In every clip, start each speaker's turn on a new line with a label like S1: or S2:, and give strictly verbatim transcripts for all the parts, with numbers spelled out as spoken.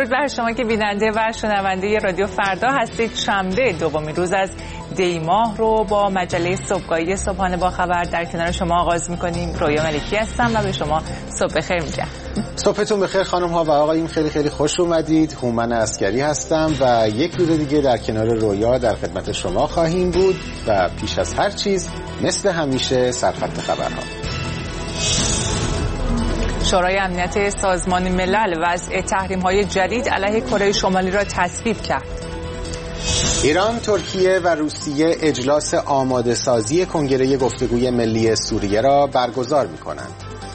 S1: درود بر شما که بیننده و شنونده رادیو فردا هستید. شنبه دومین روز از دی ماه رو با مجله صبحگاهی صبحانه با خبر در کنار شما آغاز می‌کنیم. رویا ملکی هستم و به شما صبح بخیر میگم.
S2: صبحتون بخیر خانم ها و آقایون، خیلی خیلی خوش اومدید. هومن عسکری هستم و یک روز دیگه در کنار رویا در خدمت شما خواهیم بود و پیش از هر چیز مثل همیشه سرخط خبرها.
S1: شورای امنیت سازمان ملل وضع تحریم‌های جدید علیه کره شمالی را تصویب کرد.
S2: ایران، ترکیه و روسیه اجلاس آماده سازی کنگره گفتگوی ملی سوریه را برگزار می‌کنند.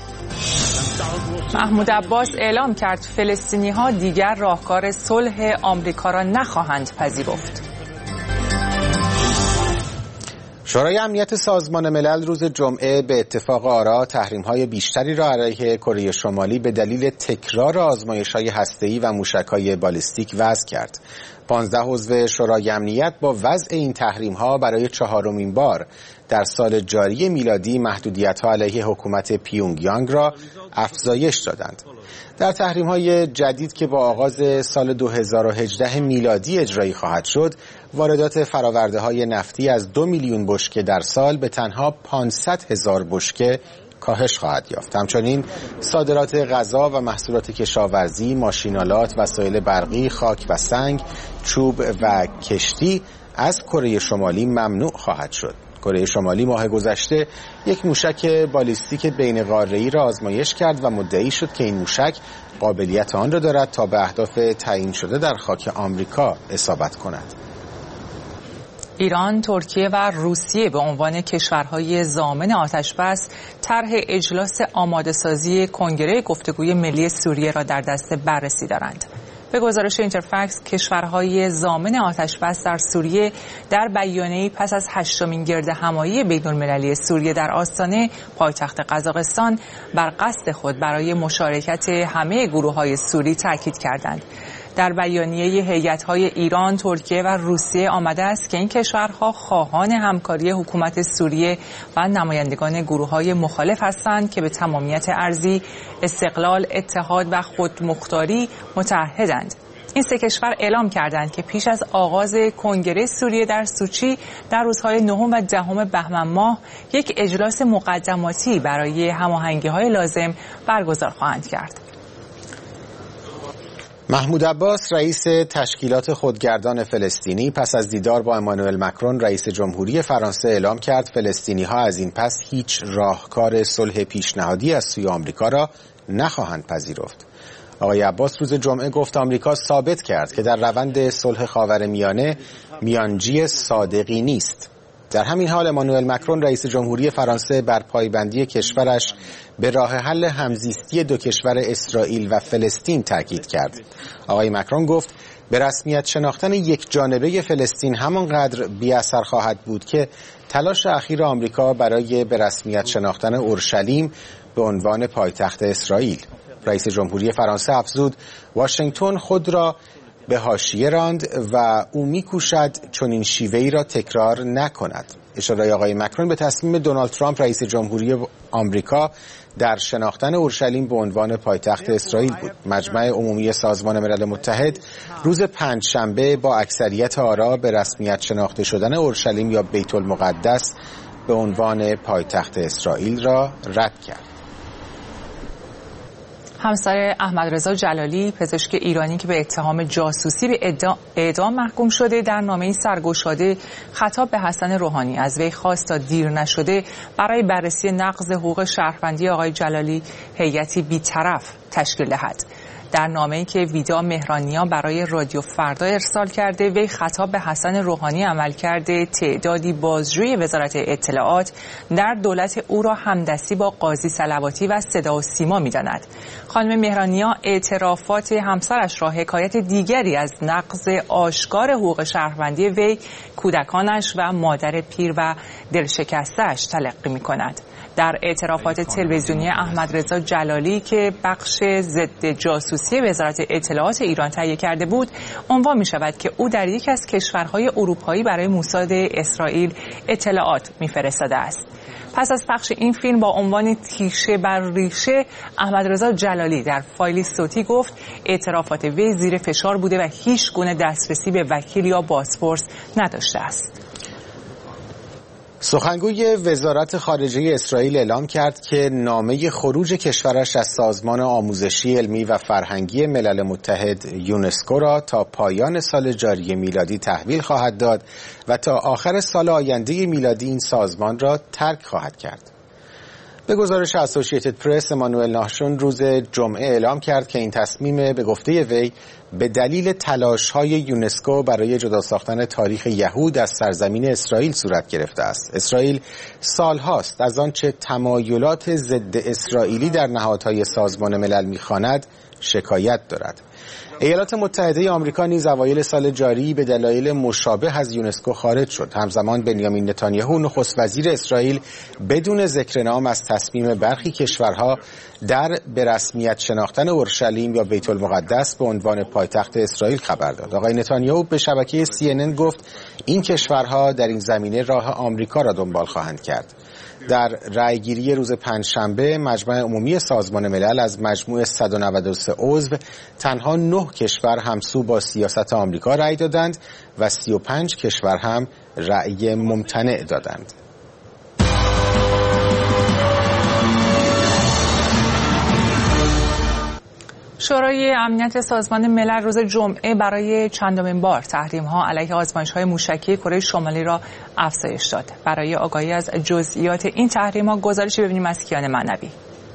S1: محمود عباس اعلام کرد فلسطینی‌ها دیگر راهکار صلح آمریکا را نخواهند پذیرفت.
S2: شورای امنیت سازمان ملل روز جمعه به اتفاق آرا تحریم‌های بیشتری را علیه کره شمالی به دلیل تکرار آزمایش‌های هسته‌ای و موشک‌های بالیستیک وضع کرد. پانزده عضو شورای امنیت با وضع این تحریم‌ها برای چهارمین بار در سال جاری میلادی محدودیت‌ها علیه حکومت پیونگیانگ را افزایش دادند. در تحریم‌های جدید که با آغاز سال دو هزار و هجده میلادی اجرایی خواهد شد، واردات فرآورده‌های نفتی از دو میلیون بشکه در سال به تنها پانصد هزار بشکه کاهش خواهد یافت. همچنین صادرات غذا و محصولات کشاورزی، ماشین‌آلات، وسایل برقی، خاک و سنگ، چوب و کشتی از کره شمالی ممنوع خواهد شد. کره شمالی ماه گذشته یک موشک بالیستیک بین قاره‌ای را آزمایش کرد و مدعی شد که این موشک قابلیت آن را دارد تا به اهداف تعیین شده در خاک آمریکا اصابت کند.
S1: ایران، ترکیه و روسیه به عنوان کشورهای ضامن آتش‌بس طرح اجلاس آماده‌سازی کنگره گفتگوی ملی سوریه را در دست بررسی دارند. به گزارش اینترفکس، کشورهای ضامن آتش‌بس در سوریه در بیانیه‌ای پس از هشتمین گرد همایی بین‌المللی سوریه در آستانه پایتخت قزاقستان بر قصد خود برای مشارکت همه گروه‌های سوری تاکید کردند. در بیانیه هیئت‌های ایران، ترکیه و روسیه آمده است که این کشورها خواهان همکاری حکومت سوریه و نمایندگان گروه‌های مخالف هستند که به تمامیت ارضی، استقلال، اتحاد و خودمختاری متعهدند. این سه کشور اعلام کردند که پیش از آغاز کنگره سوریه در سوچی در روزهای نهم و دهم بهمن ماه یک اجلاس مقدماتی برای هماهنگی‌های لازم برگزار خواهند کرد.
S2: محمود عباس رئیس تشکیلات خودگردان فلسطینی پس از دیدار با امانوئل مکرون رئیس جمهوری فرانسه اعلام کرد فلسطینی‌ها از این پس هیچ راهکار صلح پیشنهادی از سوی آمریکا را نخواهند پذیرفت. آقای عباس روز جمعه گفت آمریکا ثابت کرد که در روند صلح خاورمیانه میانجی صادقی نیست. در همین حال امانوئل مکرون رئیس جمهوری فرانسه بر پایبندی کشورش به راه حل همزیستی دو کشور اسرائیل و فلسطین تاکید کرد. آقای مکرون گفت به رسمیت شناختن یک جانبه فلسطین همانقدر بی اثر خواهد بود که تلاش اخیر آمریکا برای به رسمیت شناختن اورشلیم به عنوان پایتخت اسرائیل. رئیس جمهوری فرانسه افزود واشنگتن خود را به حاشیه راند و او می‌کوشد چنین شیوه‌ای را تکرار نکند. اشاره آقای مکرون به تصمیم دونالد ترامپ رئیس جمهوری آمریکا در شناختن اورشلیم به عنوان پایتخت اسرائیل بود. مجمع عمومی سازمان ملل متحد روز پنجشنبه با اکثریت آرا به رسمیت شناخته شدن اورشلیم یا بیت المقدس به عنوان پایتخت اسرائیل را رد کرد.
S1: همسر احمدرضا جلالی، پزشک ایرانی که به اتهام جاسوسی به اعدام محکوم شده، در نامه‌ای سرگشاده خطاب به حسن روحانی از وی خواست تا دیر نشده برای بررسی نقض حقوق شهروندی آقای جلالی هیئتی بی‌طرف تشکیل دهد. در نامه‌ای که ویدا مهرانیا برای رادیو فردا ارسال کرده، وی خطاب به حسن روحانی عمل کرده تعدادی بازجوی وزارت اطلاعات در دولت او را همدستی با قاضی صلواتی و صدا و سیما می‌داند. خانم مهرانیا اعترافات همسرش را حکایت دیگری از نقض آشکار حقوق شهروندی وی، کودکانش و مادر پیر و دلشکسته‌اش تلقی می‌کند. در اعترافات تلویزیونی احمدرضا جلالی که بخش ضد جاسوسی جاسوسی وزارت اطلاعات ایران تهیه کرده بود، عنوان می شود که او در یکی از کشورهای اروپایی برای موساد اسرائیل اطلاعات می‌فرستاده است. پس از پخش این فیلم با عنوان تیشه بر ریشه، احمدرضا جلالی در فایلی صوتی گفت اعترافات وی زیر فشار بوده و هیچ گونه دسترسی به وکیل یا بازپرس نداشته است.
S2: سخنگوی وزارت خارجه اسرائیل اعلام کرد که نامه خروج کشورش از سازمان آموزشی علمی و فرهنگی ملل متحد یونسکو را تا پایان سال جاری میلادی تحویل خواهد داد و تا آخر سال آینده میلادی این سازمان را ترک خواهد کرد. به گزارش اسوسییتد پرس، امانوئل ناشون روز جمعه اعلام کرد که این تصمیم به گفته وی به دلیل تلاش‌های یونسکو برای جدا ساختن تاریخ یهود از سرزمین اسرائیل صورت گرفته است. اسرائیل سالهاست از آنچه تمایلات ضد اسرائیلی در نهادهای سازمان ملل می‌خواند شکایت دارد. ایالات متحده آمریکا نیز اوایل سال جاری به دلایل مشابه از یونسکو خارج شد. همزمان بنیامین نتانیاهو نخست وزیر اسرائیل بدون ذکر نام از تصمیم برخی کشورها در به رسمیت شناختن اورشلیم یا بیت المقدس به عنوان پایتخت اسرائیل خبر داد. آقای نتانیاهو به شبکه سی ان ان گفت این کشورها در این زمینه راه آمریکا را دنبال خواهند کرد. در رأیگیری روز پنجشنبه مجمع عمومی سازمان ملل از مجموع صد و نود و سه عضو تنها نه کشور همسو با سیاست آمریکا رأی دادند و سی و پنج کشور هم رأی ممتنع دادند.
S1: شورای امنیت سازمان ملل روز جمعه برای چندمین بار تحریم‌ها علیه آزمایش‌های موشکی کره شمالی را افزایش داد. برای آگاهی از جزئیات این تحریم‌ها گزارشی ببینیم از کیان معنوی.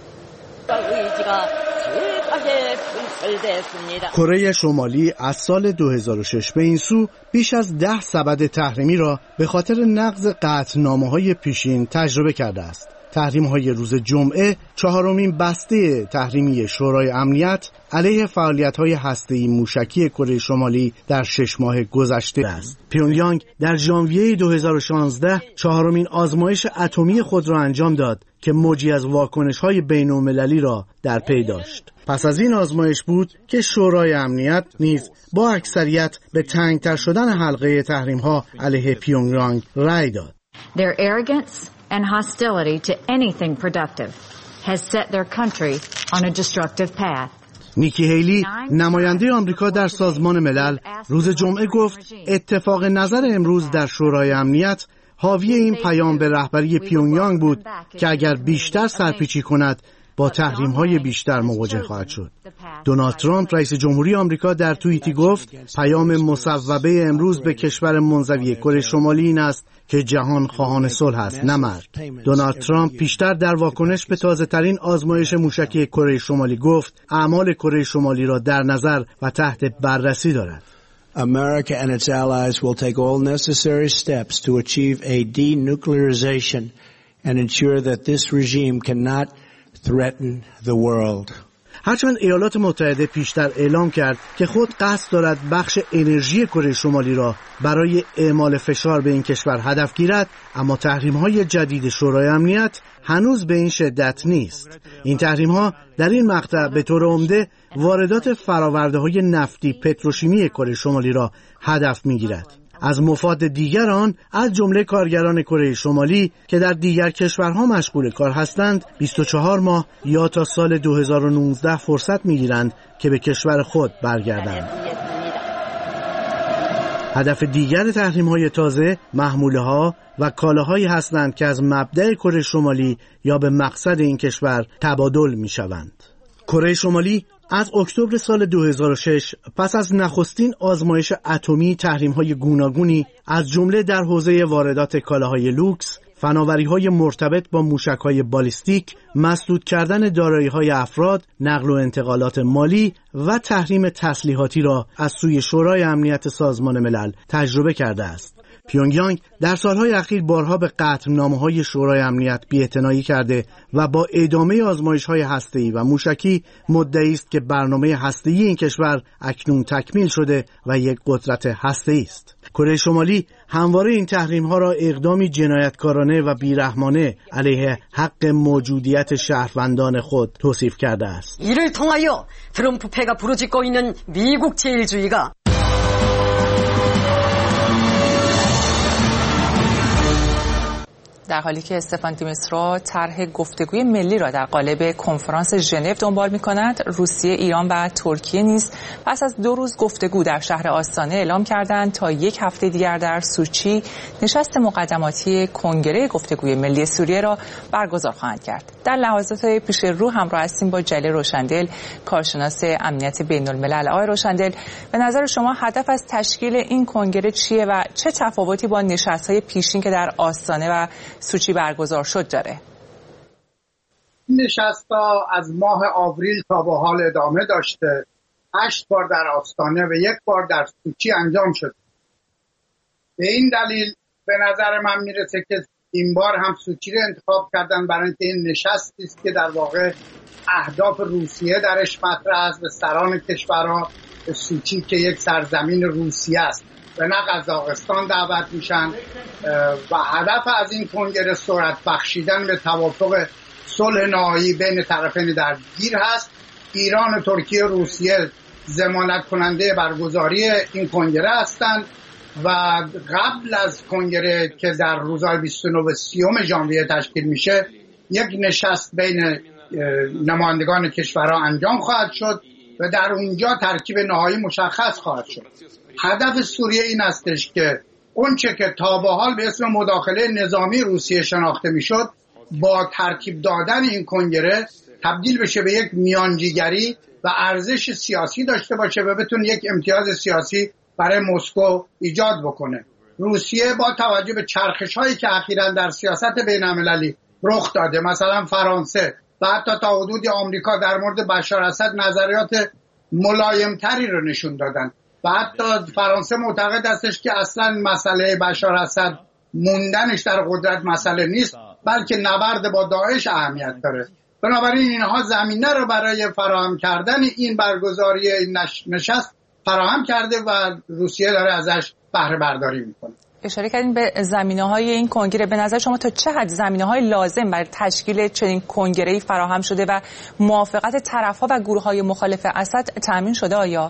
S3: کره شمالی از سال دو هزار و شش به این سو بیش از ده سبد تحریمی را به خاطر نقض قطعنامه‌های پیشین تجربه کرده است. تحریم‌های روز جمعه چهارمین بسته تحریمی شورای امنیت علیه فعالیت‌های هسته‌ای موشکی کره شمالی در شش ماه گذشته است. پیونگیانگ در ژانویه دو هزار و شانزده چهارمین آزمایش اتمی خود را انجام داد که موجی از واکنش‌های بین‌المللی را در پی داشت. پس از این آزمایش بود که شورای امنیت نیز با اکثریت به تنگ‌تر شدن حلقه تحریم‌ها علیه پیونگیانگ رأی داد.
S4: Their arrogance and hostility to anything productive has set their country on a destructive path.
S3: نیکی هیلی نماینده آمریکا در سازمان ملل روز جمعه گفت اتفاق نظر امروز در شورای امنیت حاوی این پیام به رهبری پیونگیانگ بود که اگر بیشتر سرپیچی کند با تحریم‌های بیشتر مواجه خواهد شد. دونالد ترامپ رئیس جمهوری آمریکا در توییتی گفت پیام مصوبه امروز به کشور منزوی کره شمالی این است که جهان خواهان صلح است نه مرگ. دونالد ترامپ پیشتر در واکنش به تازه‌ترین آزمایش موشکی کره شمالی گفت اعمال کره شمالی را در نظر و تحت بررسی دارد.
S5: America and its allies will take all necessary steps to achieve a denuclearization and ensure that this regime cannot threaten the world.
S3: هرچند ایالات متحده پیشتر اعلام کرد که خود قصد دارد بخش انرژی کره شمالی را برای اعمال فشار به این کشور هدف گیرد، اما تحریم‌های جدید شورای امنیت هنوز به این شدت نیست. این تحریم‌ها در این مقطع به طور عمده واردات فرآورده‌های نفتی پتروشیمی کره شمالی را هدف می‌گیرد. از مفاد دیگر آن از جمله کارگران کره شمالی که در دیگر کشورها مشغول کار هستند بیست و چهار ماه یا تا سال دو هزار و نوزده فرصت می‌گیرند که به کشور خود برگردند. هدف دیگر تحریم‌های تازه محموله‌ها و کالاهایی هستند که از مبدأ کره شمالی یا به مقصد این کشور تبادل می‌شوند. کره شمالی از اکتبر سال دو هزار و شش پس از نخستین آزمایش اتمی تحریم‌های گوناگونی از جمله در حوزه واردات کالاهای لوکس، فناوری‌های مرتبط با موشک‌های بالیستیک، مسدود کردن دارایی‌های افراد، نقل و انتقالات مالی و تحریم تسلیحاتی را از سوی شورای امنیت سازمان ملل تجربه کرده است. پیونگیانگ در سالهای اخیر بارها به قطعنامه‌های شورای امنیت بی‌اعتنایی کرده و با ادامه آزمایش‌های هسته‌ای و موشکی مدعی است که برنامه هسته‌ای این کشور اکنون تکمیل شده و یک قدرت هسته‌ای است. کره شمالی همواره این تحریم‌ها را اقدامی جنایتکارانه و بیرحمانه علیه حق موجودیت شهروندان خود توصیف کرده است.
S6: 이를 통하여 트럼프 패가 부르짖고 있는 미국 제일주의가
S1: در حالی که استفان دیمیترو طرح گفتگوی ملی را در قالب کنفرانس ژنو دنبال می‌کند، روسیه، ایران و ترکیه نیز پس از دو روز گفتگو در شهر آستانه اعلام کردند تا یک هفته دیگر در سوچی نشست مقدماتی کنگره گفتگوی ملی سوریه را برگزار خواهند کرد. در لحظات پیش رو همراه هستیم با جلیل روشندل، کارشناس امنیت بین‌الملل. آقای روشندل، به نظر شما هدف از تشکیل این کنگره چیه و چه تفاوتی با نشست‌های پیشین که در آستانه و سوچی برگزار شد داره؟
S7: نشست‌ها از ماه آوریل تا به حال ادامه داشته. هشت بار در آستانه و یک بار در سوچی انجام شد. به این دلیل به نظر من میرسه که این بار هم سوچی رو انتخاب کردن برای اینکه این نشستی است که در واقع اهداف روسیه درش مطرح است و سران کشورها به سوچی که یک سرزمین روسیه است و نه قزاقستان دعوت میشن و هدف از این کنگره سرعت بخشیدن به توافق صلح نهایی بین طرفین درگیر هست. ایران و ترکیه و روسیه ضمانت کننده برگزاری این کنگره هستند و قبل از کنگره که در روزهای بیست و نه و سیوم ژانویه تشکیل میشه یک نشست بین نمایندگان کشورها انجام خواهد شد و در اونجا ترکیب نهایی مشخص خواهد شد. هدف سوریه این استش که اونچه که تا به حال به اسم مداخله نظامی روسیه شناخته میشد با ترتیب دادن این کنگره تبدیل بشه به یک میانجیگری و ارزش سیاسی داشته باشه و بتونه یک امتیاز سیاسی برای مسکو ایجاد بکنه. روسیه با توجه به چرخش هایی که اخیراً در سیاست بین‌المللی رخ داده، مثلا فرانسه و حتی تا حدودی آمریکا در مورد بشار اسد نظریات ملایمتری رو نشون دادن و حتی فرانسه معتقد استش که اصلا مسئله بشار اسد موندنش در قدرت مسئله نیست بلکه نبرد با داعش اهمیت داره. بنابراین اینها زمینه رو برای فراهم کردن این برگزاری این نشست فراهم کرده و روسیه داره ازش بهره برداری میکنه.
S1: اشاره کردین به زمینه‌های این کنگره. به نظر شما تا چه حد زمینه‌های لازم برای تشکیل چنین کنگره‌ای فراهم شده و موافقت طرف‌ها و گروه‌های مخالف اسد تأمین شده آیا؟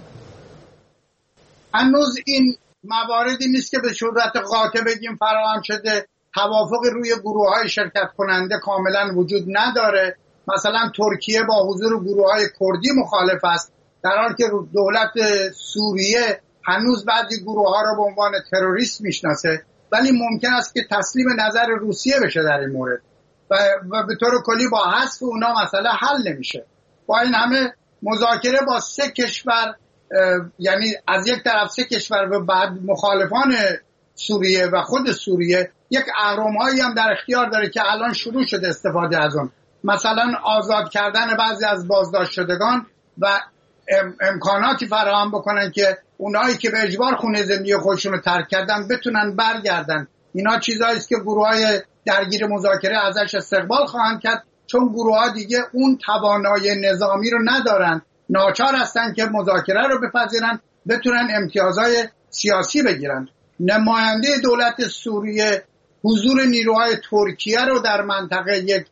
S7: هنوز این مواردی نیست که به صورت قاطع بگیم فراهم شده. توافق روی گروه‌های شرکت کننده کاملا وجود نداره. مثلا ترکیه با حضور گروه‌های کردی مخالف است، در حالی که دولت سوریه هنوز بعضی گروه‌ها را به عنوان تروریست میشناسه، ولی ممکن است که تسلیم نظر روسیه بشه در این مورد و, و به طور کلی با حذف اونا مسئله حل نمیشه. با این همه مذاکره با سه کشور، یعنی از یک طرف سه کشور و بعد مخالفان سوریه و خود سوریه، یک اهرم‌هایی هم در اختیار داره که الان شروع شده استفاده از اون، مثلا آزاد کردن بعضی از بازداشت شدگان و ام، امکاناتی فراهم بکنن که اونایی که به اجبار خونه زندگی خودشون رو ترک کردن بتونن برگردن. اینا چیزایی است که گروه‌های درگیر مذاکره ازش استقبال خواهند کرد، چون گروه‌ها دیگه اون توانایی نظامی رو ندارن، ناچار هستن که مذاکره رو بپذیرن، بتونن امتیازهای سیاسی بگیرن. نماینده دولت سوریه حضور نیروهای ترکیه رو در منطقه یک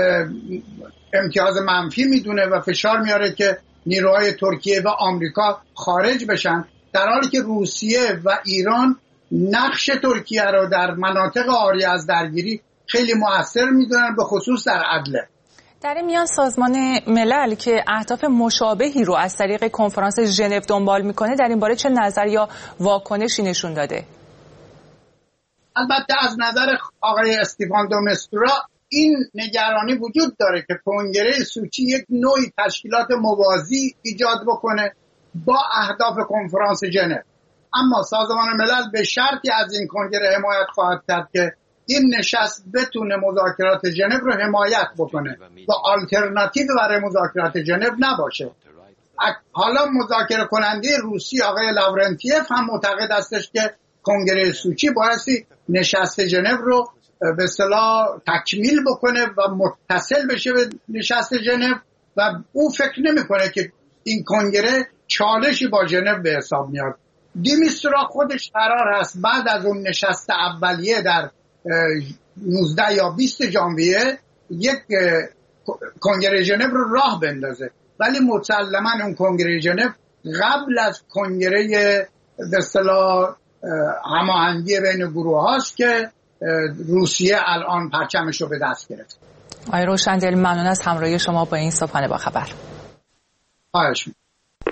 S7: امتیاز منفی میدونه و فشار میاره که نیروهای ترکیه و آمریکا خارج بشن، در حالی که روسیه و ایران نقش ترکیه رو در مناطق عاری از درگیری خیلی مؤثر میدونن، به خصوص در عدله.
S1: در این میان سازمان ملل که اهداف مشابهی رو از طریق کنفرانس ژنو دنبال میکنه، در این باره چه نظر یا واکنشی نشون داده؟
S7: البته از نظر آقای استفان دیمیترو این نگرانی وجود داره که کنگره سوچی یک نوعی تشکیلات موازی ایجاد بکنه با اهداف کنفرانس ژنو، اما سازمان ملل به شرطی از این کنگره حمایت خواهد کرد که این نشست بتونه مذاکرات ژنو رو حمایت بکنه و آلترناتیو برای مذاکرات ژنو نباشه. حالا مذاکره کننده روسی آقای لاورنتیف هم معتقد استش که کنگره سوچی بایستی نشست ژنو رو به اصطلاح تکمیل بکنه و متصل بشه به نشست ژنو و او فکر نمیکنه که این کنگره چالشی با ژنو به حساب میاد. دیمیسترا خودش قرار هست بعد از اون نشست اولیه در نوزده یا بیست ژانویه یک کنگره ژنو رو راه بندازه، ولی مسلما اون کنگره ژنو قبل از کنگره به اصطلاح هماهنگی بین گروه هاست که روسیه الان پرچمش رو به دست گرفت.
S1: آقای روشندل ممنون از همراهی شما با این صبحانه با خبر.
S7: خواهش می‌کنم.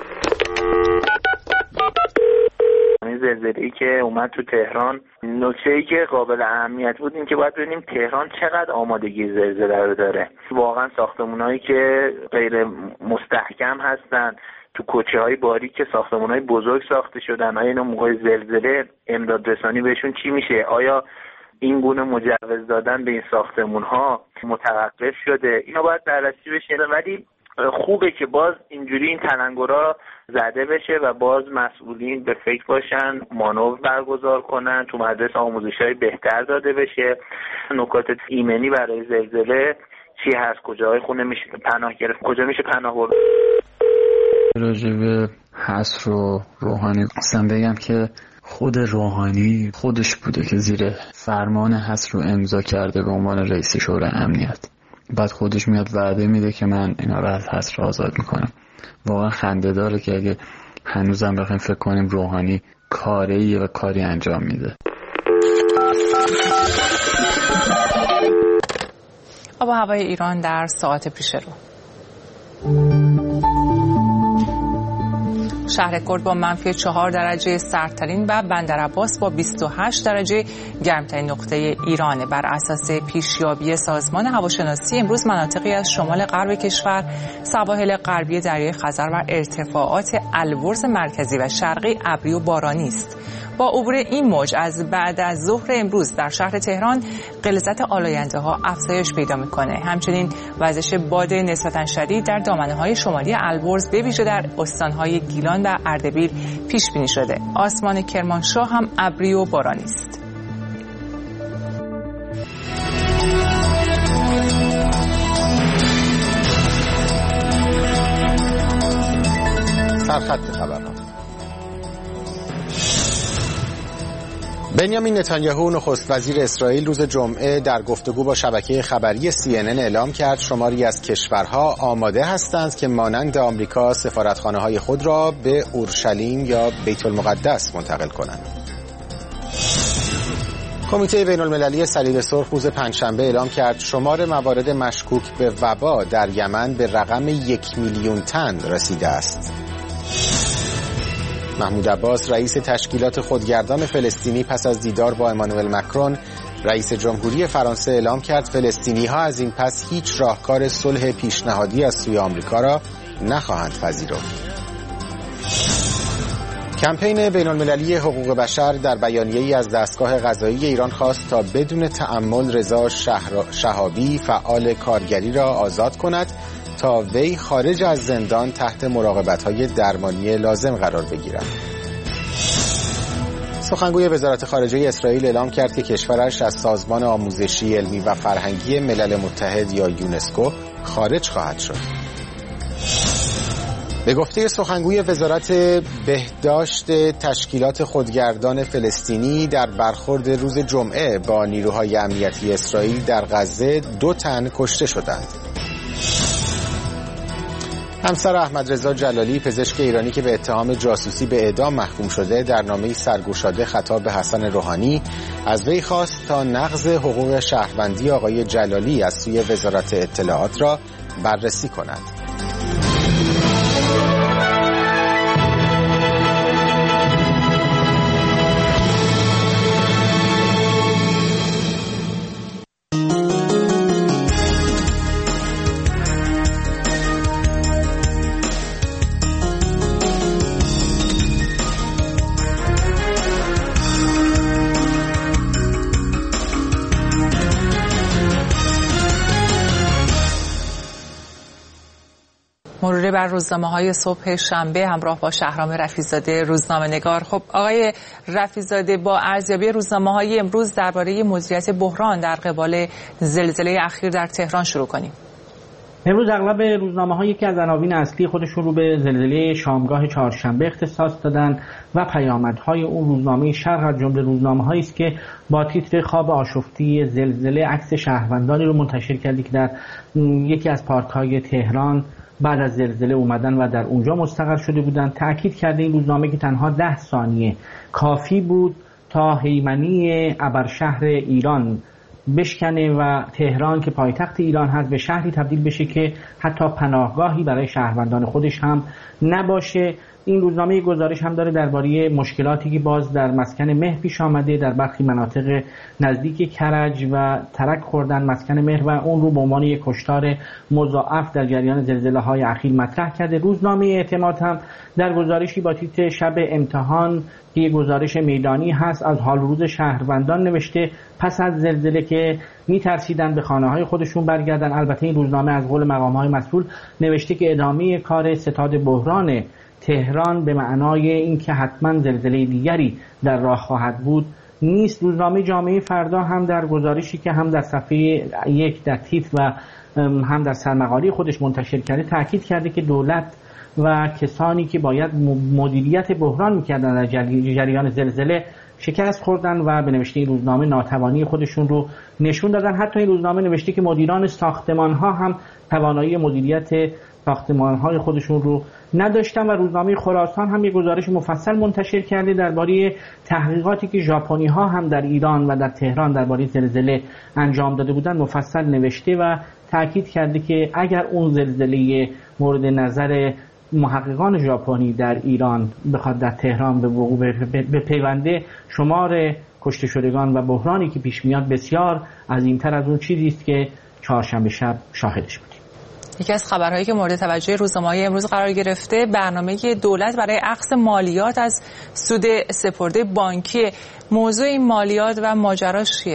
S8: زلزله‌ای که اومد تو تهران، نکته‌ای که قابل اهمیت بود این که باید ببینیم تهران چقدر آمادگی زلزله رو داره. واقعا ساختمان‌هایی که غیر مستحکم هستن، تو کوچه‌های باریک که ساختمان‌های بزرگ ساخته شدن، آیا اینا موقع زلزله امداد رسانی بهشون چی میشه؟ آیا این گونه مجوز دادن به این ساختمان‌ها متوقف شده؟ اینا باید بررسی بشه، ولی خوبه که باز اینجوری این تلنگرها زده بشه و باز مسئولین به فکر باشن، مانور برگزار کنن، تو مدرسه آموزش‌های بهتر داده بشه. نکات ایمنی برای زلزله چی هست؟ کجاهای خونه میشه پناه گرفت، کجا میشه پناه برد.
S9: راجع به حصر و روحانی اصلا بگم که خود روحانی خودش بوده که زیر فرمان حصر رو امضا کرده به عنوان رئیس شورای امنیت، بعد خودش میاد وعده میده که من اینا رو از حصر آزاد میکنم. واقعا خنده داره که اگه هنوزم بخوایم فکر کنیم روحانی کاریه و کاری انجام میده.
S1: آب و هوای ایران در ساعت پیش رو. شهر کرد با منفی چهار درجه سردترین و بندر عباس با بیست و هشت درجه گرمترین نقطه ایرانه. بر اساس پیشیابی سازمان هواشناسی امروز مناطقی از شمال غرب کشور، سواحل غربی دریای خزر و ارتفاعات البرز مرکزی و شرقی ابری و بارانی است. با عبور این موج از بعد از ظهر امروز در شهر تهران غلظت آلاینده ها افزایش پیدا میکنه. همچنین وزش باد نسبتا شدید در دامنه های شمالی البرز به ویژه در استانهای گیلان و اردبیل پیش بینی شده. آسمان کرمانشاه هم ابری و بارانی است.
S2: سرخط خبرها. بنیامین نتانیاهو نخست وزیر اسرائیل روز جمعه در گفتگو با شبکه خبری سی ان ان اعلام کرد شماری از کشورها آماده هستند که مانند آمریکا سفارتخانه‌های خود را به اورشلیم یا بیت المقدس منتقل کنند. کمیته بین‌المللی صلیب سرخ روز پنجشنبه اعلام کرد شمار موارد مشکوک به وبا در یمن به رقم یک میلیون تن رسیده است. محمود عباس رئیس تشکیلات خودگردان فلسطینی پس از دیدار با امانوئل مکرون رئیس جمهوری فرانسه اعلام کرد فلسطینی‌ها از این پس هیچ راهکار صلح پیشنهادی از سوی آمریکا را نخواهند پذیرفت. کمپین بین‌المللی حقوق بشر در بیانیه‌ای از دستگاه قضایی ایران خواست تا بدون تأمل رضا شهابی فعال کارگری را آزاد کند تا وی خارج از زندان تحت مراقبت‌های درمانی لازم قرار بگیرد. سخنگوی وزارت خارجه اسرائیل اعلام کرد که کشورش از سازمان آموزشی علمی و فرهنگی ملل متحد یا یونسکو خارج خواهد شد. به گفته سخنگوی وزارت بهداشت تشکیلات خودگردان فلسطینی در برخورد روز جمعه با نیروهای امنیتی اسرائیل در غزه دو تن کشته شدند. همسر احمد رضا جلالی پزشک ایرانی که به اتهام جاسوسی به اعدام محکوم شده در نامه‌ای سرگشاده خطاب به حسن روحانی از وی خواست تا نقض حقوق شهروندی آقای جلالی از سوی وزارت اطلاعات را بررسی کند.
S1: مرور بر روزنامه‌های صبح شنبه همراه با شهرام رفیع‌زاده روزنامه‌نگار. خب آقای رفیع‌زاده، با ارزیابی روزنامه‌های امروز درباره مدیریت بحران در قبال زلزله اخیر در تهران شروع کنیم.
S10: امروز اغلب روزنامه‌ها یکی از عناوین اصلی خودشون رو به زلزله شامگاه چهارشنبه اختصاص دادن و پیامدهای اون روزنامه شرق از جمله روزنامه‌هایی است که با تیتر خواب آشفتی زلزله عکس شهروندانی رو منتشر کردی که در یکی از پارک‌های تهران بعد از زلزله اومدن و در اونجا مستقر شده بودن. تأکید کرده این روزنامه که تنها ده ثانیه کافی بود تا هیمنی ابرشهر ایران بشکنه و تهران که پایتخت ایران هست به شهری تبدیل بشه که حتی پناهگاهی برای شهروندان خودش هم نباشه. این روزنامه گزارش هم داره درباره مشکلاتی که باز در مسکن مهر پیش آمده، در برخی مناطق نزدیک کرج و ترک خوردن مسکن مهر و اون رو به عنوان یک کشتار مضاعف در جریان زلزله‌های اخیر مطرح کرده. روزنامه اعتماد هم در گزارشی با تیتر شب امتحان که یک گزارش میدانی هست از حال روز شهروندان نوشته پس از زلزله که میترسیدن به خانه‌های خودشون برگردن. البته این روزنامه از قول مقام‌های مسئول نوشته که ادامه کار ستاد بحران تهران به معنای اینکه حتما زلزله دیگری در راه خواهد بود نیست. روزنامه جامعه فردا هم در گزارشی که هم در صفحه یک در تیتر و هم در سرمقاله خودش منتشر کرده تاکید کرده که دولت و کسانی که باید مدیریت بحران میکردن در جریان زلزله شکست خوردن و به نوشته این روزنامه ناتوانی خودشون رو نشون دادن. حتی این روزنامه نوشته که مدیران ساختمان ها هم توانایی مدیریت ساختمان های خودشون رو نداشتن و روزنامه خراسان هم یک گزارش مفصل منتشر کرده درباره تحقیقاتی که ژاپنی ها هم در ایران و در تهران درباره زلزله انجام داده بودن مفصل نوشته و تاکید کرده که اگر اون زلزله مورد نظر محققان ژاپنی در ایران بخواد در تهران به وقوع بپیونده شمار کشته شدگان و بحرانی که پیش میاد بسیار عظیمتر از اون چیزی است که چهارشنبه شب شاهدش بودیم.
S1: یکی از خبرهایی که مورد توجه روزنامه‌های امروز قرار گرفته برنامه دولت برای اخذ مالیات از سود سپرده بانکی. موضوع این مالیات و ماجراش چیه؟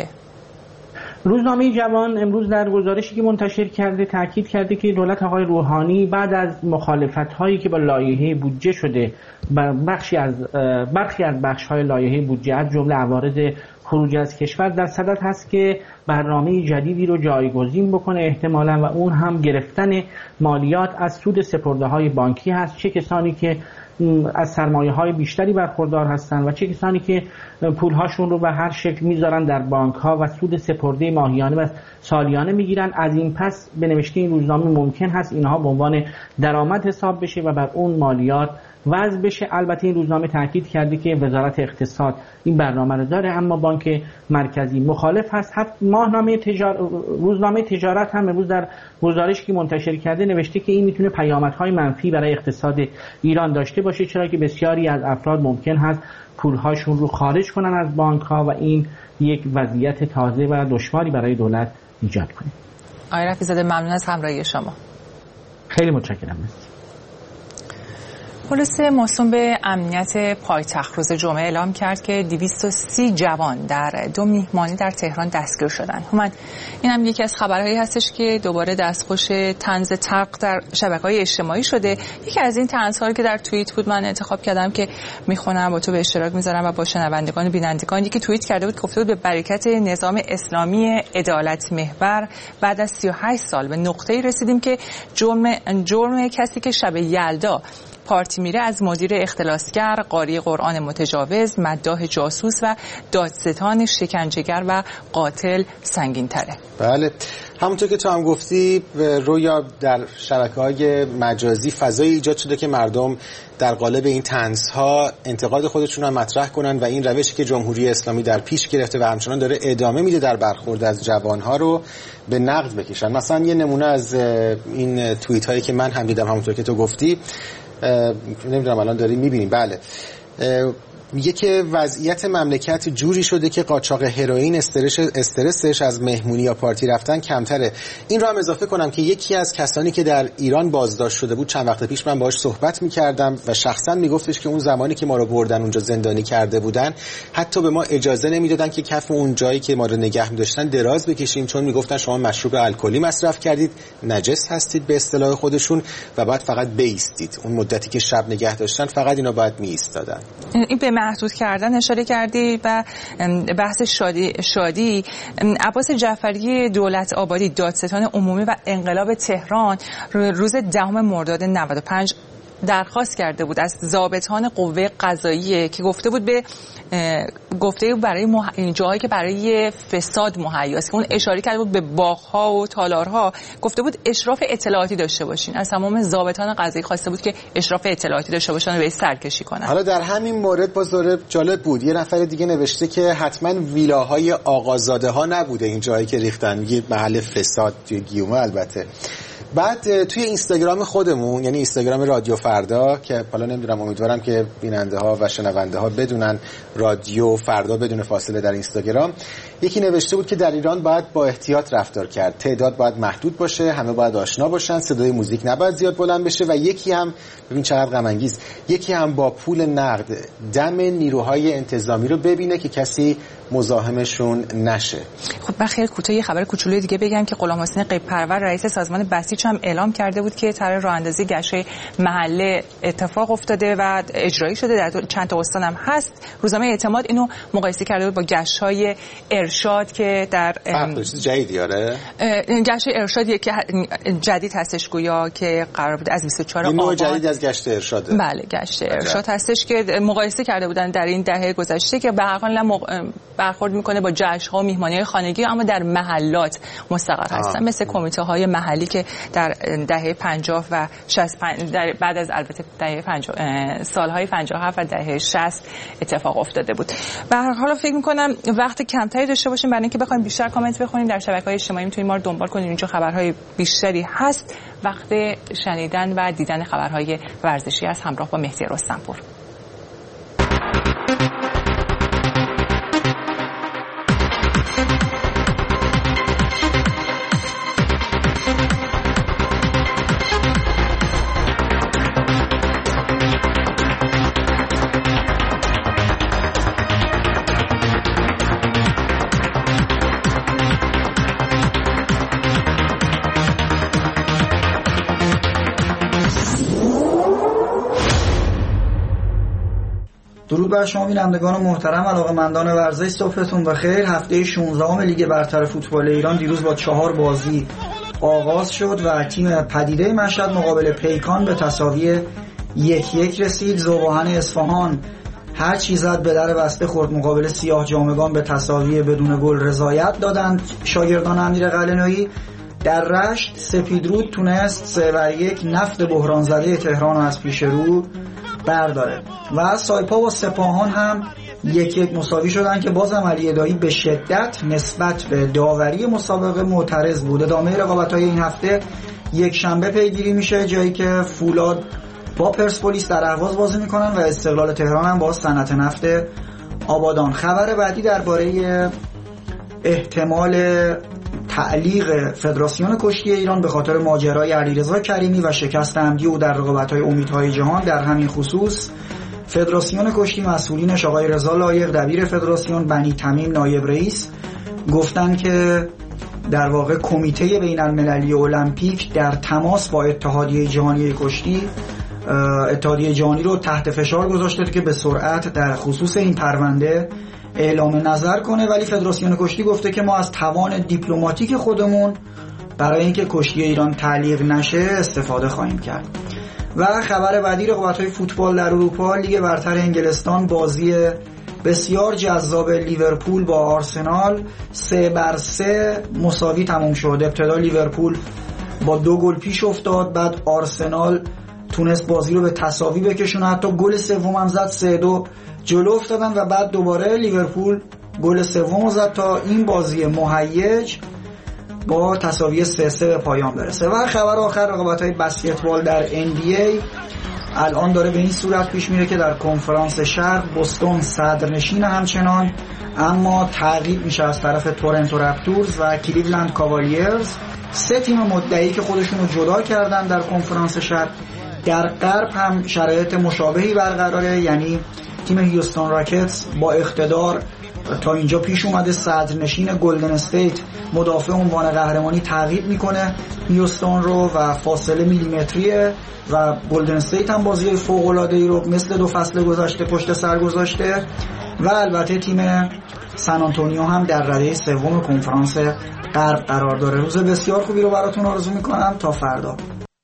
S10: روزنامه جوان امروز در گزارشی که منتشر کرده تاکید کرده که دولت آقای روحانی بعد از مخالفت‌هایی که با لایحه بودجه شده بخشی از برخی از بخش‌های لایحه بودجه از جمله عوارض خروج از کشور در صدد هست که برنامه جدیدی رو جایگزین بکنه احتمالاً و اون هم گرفتن مالیات از سود سپرده‌های بانکی هست. چه کسانی که از سرمایه‌های بیشتری برخوردار هستن و چه کسانی که پولهاشون رو به هر شکل میذارن در بانک‌ها و سود سپرده ماهیانه و سالیانه میگیرن. از این پس به نوشته این روزنامه ممکن هست اینها به عنوان درآمد حساب بشه و بر اون مالیات وضع بشه. البته این روزنامه تاکید کرده که وزارت اقتصاد این برنامه رو داره اما بانک مرکزی مخالف هست. ماهنامه تجار... روزنامه تجارت هم امروز در گزارشی که منتشر کرده نوشته که این میتونه پیامدهای منفی برای اقتصاد ایران داشته باشه چرا که بسیاری از افراد ممکن هست پولهاشون رو خارج کنن از بانک‌ها و این یک وضعیت تازه و دشواری برای دولت ایجاد کنه.
S1: آقای رفیع‌زاده ممنون از همراهی شما.
S10: خیلی متشکرم.
S1: پلیس موسوم به امنیت پایتخت روز جمعه اعلام کرد که دویست و سی جوان در دو میهمانی در تهران دستگیر شدند. هومن، این هم یکی از خبرهایی هستش که دوباره دستخوش طنز ترق در شبکه‌های اجتماعی شده. یکی از این طنزها که در توییت بود من انتخاب کردم که میخونم با تو به اشتراک میذارم و با شنوندگان و بینندگان. یکی توییت کرده بود گفته بود به برکت نظام اسلامی عدالت محور بعد از سی و هشت سال به نقطه‌ای رسیدیم که جرم جرم کسی که شب یلدا پارتی میره از مدیر اختلاسگر، قاری قرآن متجاوز، مداح جاسوس و دادستان شکنجهگر و قاتل سنگین تره.
S2: بله، همونطور که تو هم گفتی رویا در شبکه‌های مجازی فضای ایجاد شده که مردم در قالب این طنزها انتقاد خودشون رو مطرح کنن و این روشی که جمهوری اسلامی در پیش گرفته و همچنان داره ادامه میده در برخورد از جوانها رو به نقد بکشن. مثلا یه نمونه از این توییت هایی که من هم دیدم همونطور که تو گفتی، نمیدونم الان داریم میبینیم، بله، میگه که وضعیت مملکت جوری شده که قاچاق هروئین استرس استرسش از مهمونی یا پارتی رفتن کمتره. این رو هم اضافه کنم که یکی از کسانی که در ایران بازداشت شده بود چند وقت پیش من باهاش صحبت می‌کردم و شخصا میگفتش که اون زمانی که ما رو بردن اونجا زندانی کرده بودن حتی به ما اجازه نمیدادن که کف اون جایی که ما رو نگه می‌داشتن دراز بکشیم، چون میگفتن شما مشروب الکلی مصرف کردید، نجس هستید به اصطلاح خودشون و بعد فقط بایستید. اون مدتی که شب نگه داشتن فقط اینا باید میایستادن.
S1: این به محدود کردن اشاره کردی و بحث شادی شادی عباس جعفری دولت آبادی دادستان عمومی و انقلاب تهران روز دهم مرداد نود و پنج درخواست کرده بود از ضابطان قوه قضاییه که گفته بود به گفته برای مح... جاهایی که برای فساد مهیاست، که اون اشاره کرده بود به باغ‌ها و تالارها، گفته بود اشراف اطلاعاتی داشته باشین. از تمام ضابطان قضایی خواسته بود که اشراف اطلاعاتی داشته باشن و به سرکشی کنن.
S2: حالا در همین مورد باز داره جالب بود، یه نفر دیگه نوشته که حتما ویلاهای آقازاده ها نبوده این جایی که ریختن، میگه محل فساد توی گیومه. البته بعد توی اینستاگرام خودمون، یعنی اینستاگرام رادیو فردا، که حالا نمیدونم، امیدوارم که بیننده ها و شنونده ها بدونن رادیو فردا بدون فاصله در اینستاگرام، یکی نوشته بود که در ایران باید با احتیاط رفتار کرد، تعداد باید محدود باشه، همه باید آشنا باشن، صدای موزیک نباید زیاد بلند بشه و یکی هم، ببین چقدر غم انگیز، یکی هم با پول نقد دم نیروهای انتظامی رو ببینه که کسی مزاحمشون نشه.
S1: خب من خیلی کوتاه یه خبر کوچولوی دیگه بگم که غلام حسین غیب‌پرور رئیس سازمان بسیج هم اعلام کرده بود که طرح راه‌اندازی گشت محله اتفاق افتاده و اجرایی شده، در چند تا استان هم هست. روزنامه اعتماد اینو مقایسه کرده بود با گشت‌های ارشاد که در
S2: چیز جدیدی آره
S1: گشت ارشاد که جدید هستش گویا که قرار بود از بیست و چهار
S2: آبان جدید از گشت ارشاد.
S1: بله گشت ارشاد هستش که مقایسه کرده بودن در این دهه گذشته که به هر حال برخورد میکنه با جشن‌ها و میهمانی‌های خانگی اما در محلات مستقر هستن، مثل کمیته‌های محلی که در دهه پنجاه و شصت در بعد از البته دهه پنجاه سالهای پنجاه و هفت و دهه شصت اتفاق افتاده بود. به هر حال فکر می‌کنم وقت کمتری داشته باشیم برای اینکه بخوایم بیشتر کامنت بخونیم در شبکه‌های اجتماعی. میتونید ما رو دنبال کنید، اینجا خبرهای بیشتری هست. وقت شنیدن و دیدن خبرهای ورزشی است همراه با مهدی رستمپور.
S11: درود بر شما بینندگان محترم، علاقه‌مندان ورزش، صبحتون بخیر. هفته شانزدهم لیگ برتر فوتبال ایران دیروز با چهار بازی آغاز شد و تیم پدیده مشهد مقابل پیکان به تساوی یک یک رسید. ذوباهن اصفهان هر چی زد به در بسته خورد، مقابل سیاه جامگان به تساوی بدون گل رضایت دادند شاگردان امیر قلعه‌نویی. در رشت سپیدرود تونست سه بر یک نفت بحران زده تهران از پیش رو برداره و سایپا و سپاهان هم یک یک مساوی شدن که بازم علی ادایی به شدت نسبت به داوری مسابقه معترض بود. ادامه رقابت‌های این هفته یک شنبه پیگیری میشه، جایی که فولاد با پرسپولیس در اهواز بازی میکنن و استقلال تهران هم با صنعت نفت آبادان. خبر بعدی درباره احتمال تعلیق فدراسیون کشتی ایران به خاطر ماجرای علیرضا کریمی و شکست عمدی او در رقابت‌های امیدهای جهان. در همین خصوص فدراسیون کشتی مسئولینش آقای رضا لایق دبیر فدراسیون، بنی تمیم نایب رئیس، گفتن که در واقع کمیته بین المللی المپیک در تماس با اتحادیه جهانی کشتی اتحادیه جهانی رو تحت فشار گذاشته که به سرعت در خصوص این پرونده اعلام نظر کنه، ولی فدراسیون کشتی گفته که ما از توان دیپلماتیک خودمون برای اینکه کشتی ایران تعلیق نشه استفاده خواهیم کرد. و خبر بعدی رقابت‌های فوتبال در اروپا، لیگ برتر انگلستان، بازی بسیار جذاب لیورپول با آرسنال سه بر سه مساوی تموم شد. ابتدا لیورپول با دو گل پیش افتاد، بعد آرسنال تونست بازی رو به تساوی بکشونه، حتی گل سوم هم زد، سه دو جلو افتادن و بعد دوباره لیورپول گل سوم زد تا این بازی مهیج با تساوی سه سه به پایان برسه. و خبر آخر رقابت‌های بسکتبال در ان بی ای، الان داره به این صورت پیش میره که در کنفرانس شرق بوستون صدرنشین همچنان، اما تعقیب میشه از طرف تورنتو رپتورز و کلیولند کاوالیرز، سه تیم مدعی که خودشون رو جدا کردن در کنفرانس شرق. در غرب هم شرایط مشابهی برقراره، یعنی تیم هیوستون راکتس با اقتدار تا اینجا پیش اومده، صدرنشین گلدن استیت مدافع عنوان قهرمانی تعقیب میکنه هیوستون رو و فاصله میلیمتریه و گلدن استیت هم بازی فوق العاده ای رو مثل دو فصل گذشته پشت سر گذاشته و البته تیم سن آنتونیو هم در رده سوم کنفرانس غرب قرار داره. روز بسیار خوبی رو براتون آرزو میکنم. تا فردا.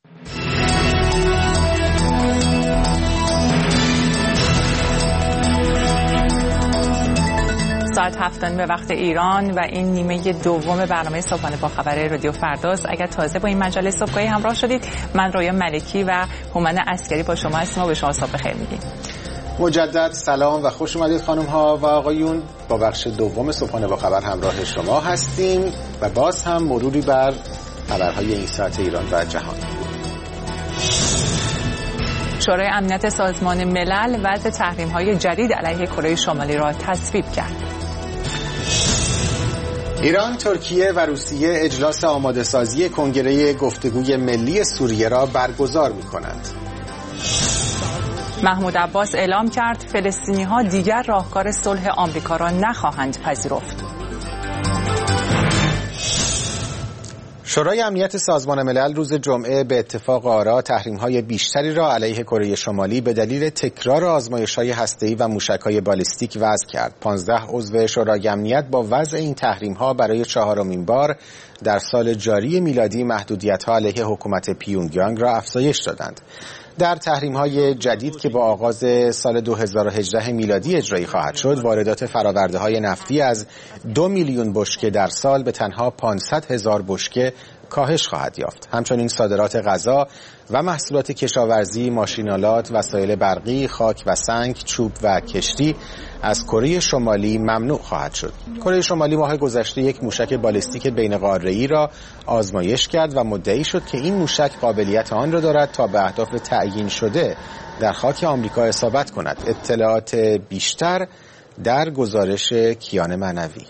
S1: ساعت هفتان به وقت ایران و این نیمه دوم برنامه صبحانه با خبر رادیو فرداست. اگر تازه با این مجله صبحگاهی همراه شدید، من رویا ملکی و هومن عسکری با شما هستیم و به شما صبح بخیر میگیم.
S2: مجدد سلام و خوش اومدید خانم ها و آقایون. با بخش دوم صبحانه با خبر همراه شما هستیم و باز هم مروری بر خبرهای این ساعت ایران و جهان.
S1: شورای امنیت سازمان ملل وضع تحریم‌های جدید علیه کره شمالی را تصویب کرد.
S2: ایران، ترکیه و روسیه اجلاس آماده‌سازی کنگره گفتگوی ملی سوریه را برگزار می‌کنند.
S1: محمود عباس اعلام کرد فلسطینی‌ها دیگر راهکار صلح آمریکا را نخواهند پذیرفت.
S2: شورای امنیت سازمان ملل روز جمعه به اتفاق آرا تحریم‌های بیشتری را علیه کره شمالی به دلیل تکرار آزمایش‌های هسته‌ای و موشک‌های بالیستیک وضع کرد. پانزده عضو شورای امنیت با وضع این تحریم‌ها برای چهارمین بار در سال جاری میلادی محدودیت‌ها علیه حکومت پیونگیانگ را افزایش دادند. در تحریم‌های جدید که با آغاز سال دو هزار و هجده میلادی اجرایی خواهد شد، واردات فرآورده‌های نفتی از دو میلیون بشکه در سال به تنها پانصد هزار بشکه کاهش خواهد یافت. همچنین صادرات غذا و محصولات کشاورزی، ماشین‌آلات، وسایل برقی، خاک و سنگ، چوب و کشتی از کره شمالی ممنوع خواهد شد. کره شمالی ماه گذشته یک موشک بالیستیک بین قاره‌ای را آزمایش کرد و مدعی شد که این موشک قابلیت آن را دارد تا به اهداف تعیین شده در خاک آمریکا اصابت کند. اطلاعات بیشتر در گزارش کیان معنوی.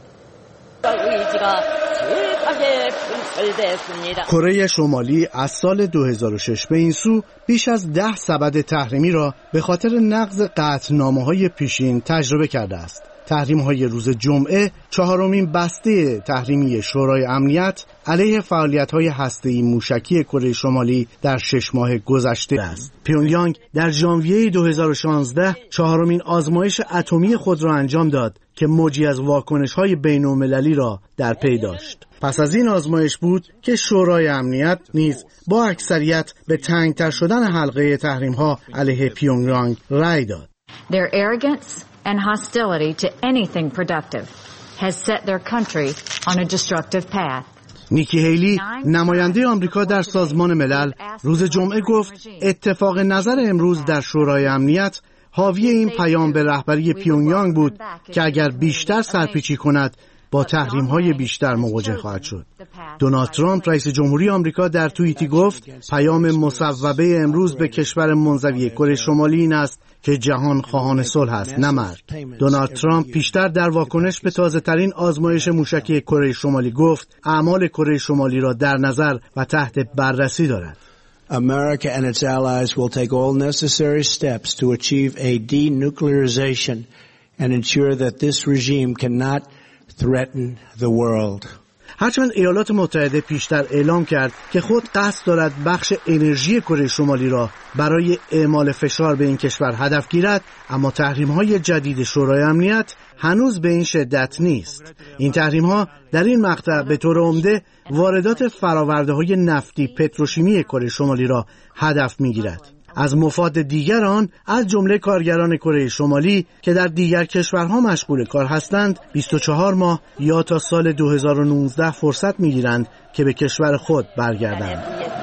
S3: کره شمالی از سال دو هزار و شش به این سو بیش از ده سبد تحریمی را به خاطر نقض قطعنامه‌های پیشین تجربه کرده است. تحریم‌های روز جمعه چهارمین بسته تحریمی شورای امنیت علیه فعالیت‌های هسته‌ای موشکی کره شمالی در شش ماه گذشته است. پیونگیانگ در ژانویه دو هزار و شانزده چهارمین آزمایش اتمی خود را انجام داد که موجی از واکنش‌های بین‌المللی را در پی داشت. پس از این آزمایش بود که شورای امنیت نیز با اکثریت به تنگتر شدن حلقه تحریم‌ها علیه پیونگیانگ رأی داد.
S4: Their arrogance and hostility to anything productive has set their country on a destructive path.
S3: نیکی هیلی، نماینده آمریکا در سازمان ملل، روز جمعه گفت اتفاق نظر امروز در شورای امنیت حاوی این پیام به رهبری پیونگیانگ بود که اگر بیشتر سرپیچی کند با تحریم‌های بیشتر مواجه خواهد شد. دونالد ترامپ رئیس جمهوری آمریکا در توییتی گفت پیام مصوبه امروز به کشور منزوی کره شمالی این است که جهان خواهان صلح است، نه مرگ. دونالد ترامپ پیشتر در واکنش به تازه‌ترین آزمایش موشکی کره شمالی گفت اعمال کره شمالی را در نظر و تحت بررسی دارد.
S5: America and its allies will take all necessary steps to achieve a denuclearization and ensure that this regime cannot threaten the world.
S3: هرچند ایالات متحده پیشتر اعلام کرد که خود قصد دارد بخش انرژی کره شمالی را برای اعمال فشار به این کشور هدف گیرد، اما تحریم‌های جدید شورای امنیت هنوز به این شدت نیست. این تحریم‌ها در این مقطع به طور عمده واردات فرآورده‌های نفتی پتروشیمی کره شمالی را هدف می‌گیرد. از مفاد دیگر آن از جمله کارگران کره شمالی که در دیگر کشورها مشغول کار هستند بیست و چهار ماه یا تا سال دو هزار و نوزده فرصت می‌گیرند که به کشور خود برگردند.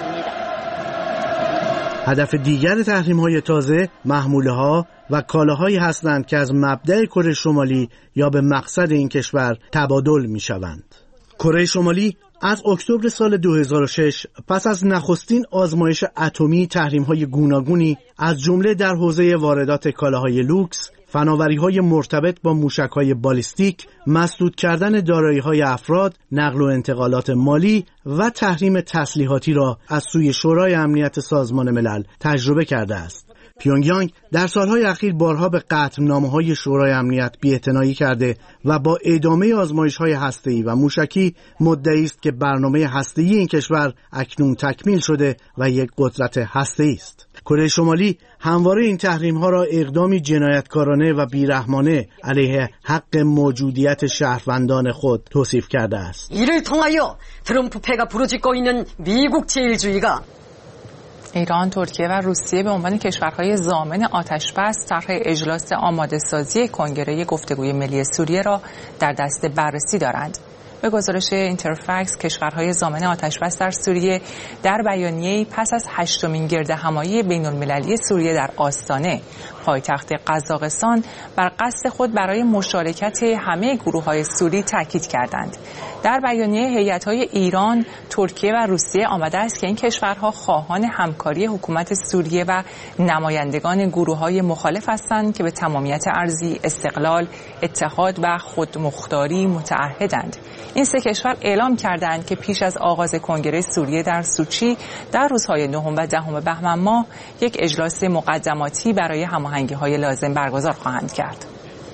S3: هدف دیگر تحریم‌های تازه محموله‌ها و کالاهایی هستند که از مبدأ کره شمالی یا به مقصد این کشور تبادل می‌شوند. کره شمالی از اکتبر سال دو هزار و شش پس از نخستین آزمایش اتمی تحریم‌های گوناگونی از جمله در حوزه واردات کالاهای لوکس، فناوری‌های مرتبط با موشک‌های بالیستیک، مسدود کردن دارایی‌های افراد، نقل و انتقالات مالی و تحریم تسلیحاتی را از سوی شورای امنیت سازمان ملل تجربه کرده است. پیونگ یانگ در سالهای اخیر بارها به قطعنامه‌های شورای امنیت بی‌اعتنایی کرده و با ادامه آزمایش‌های هسته‌ای و موشکی مدعی است که برنامه هسته‌ای این کشور اکنون تکمیل شده و یک قدرت هسته‌ای است. کره شمالی همواره این تحریم‌ها را اقدامی جنایتکارانه و بیرحمانه علیه حق موجودیت شهروندان خود توصیف کرده است.
S6: 이를 통하여 트럼프 패가 부르짖고 있는 미국 제일주의가
S1: ایران، ترکیه و روسیه به عنوان کشورهای ضامن آتش‌بس طرح اجلاس آماده‌سازی کنگره گفتگوی ملی سوریه را در دست بررسی دارند. به گزارش اینترفکس، کشورهای ضامن آتش‌بس در سوریه در بیانیه‌ای پس از هشتمین گردهمایی بین‌المللی سوریه در آستانه پایتخت قزاقستان بر قصد خود برای مشارکت همه گروه‌های سوری تاکید کردند. در بیانیه هیئت‌های ایران، ترکیه و روسیه آمده است که این کشورها خواهان همکاری حکومت سوریه و نمایندگان گروه‌های مخالف هستند که به تمامیت ارضی، استقلال، اتحاد و خودمختاری متعهدند. این سه کشور اعلام کردند که پیش از آغاز کنگره سوریه در سوچی در روزهای نهم و دهم بهمن ماه یک اجلاس مقدماتی برای هماهنگی‌های لازم برگزار خواهند کرد.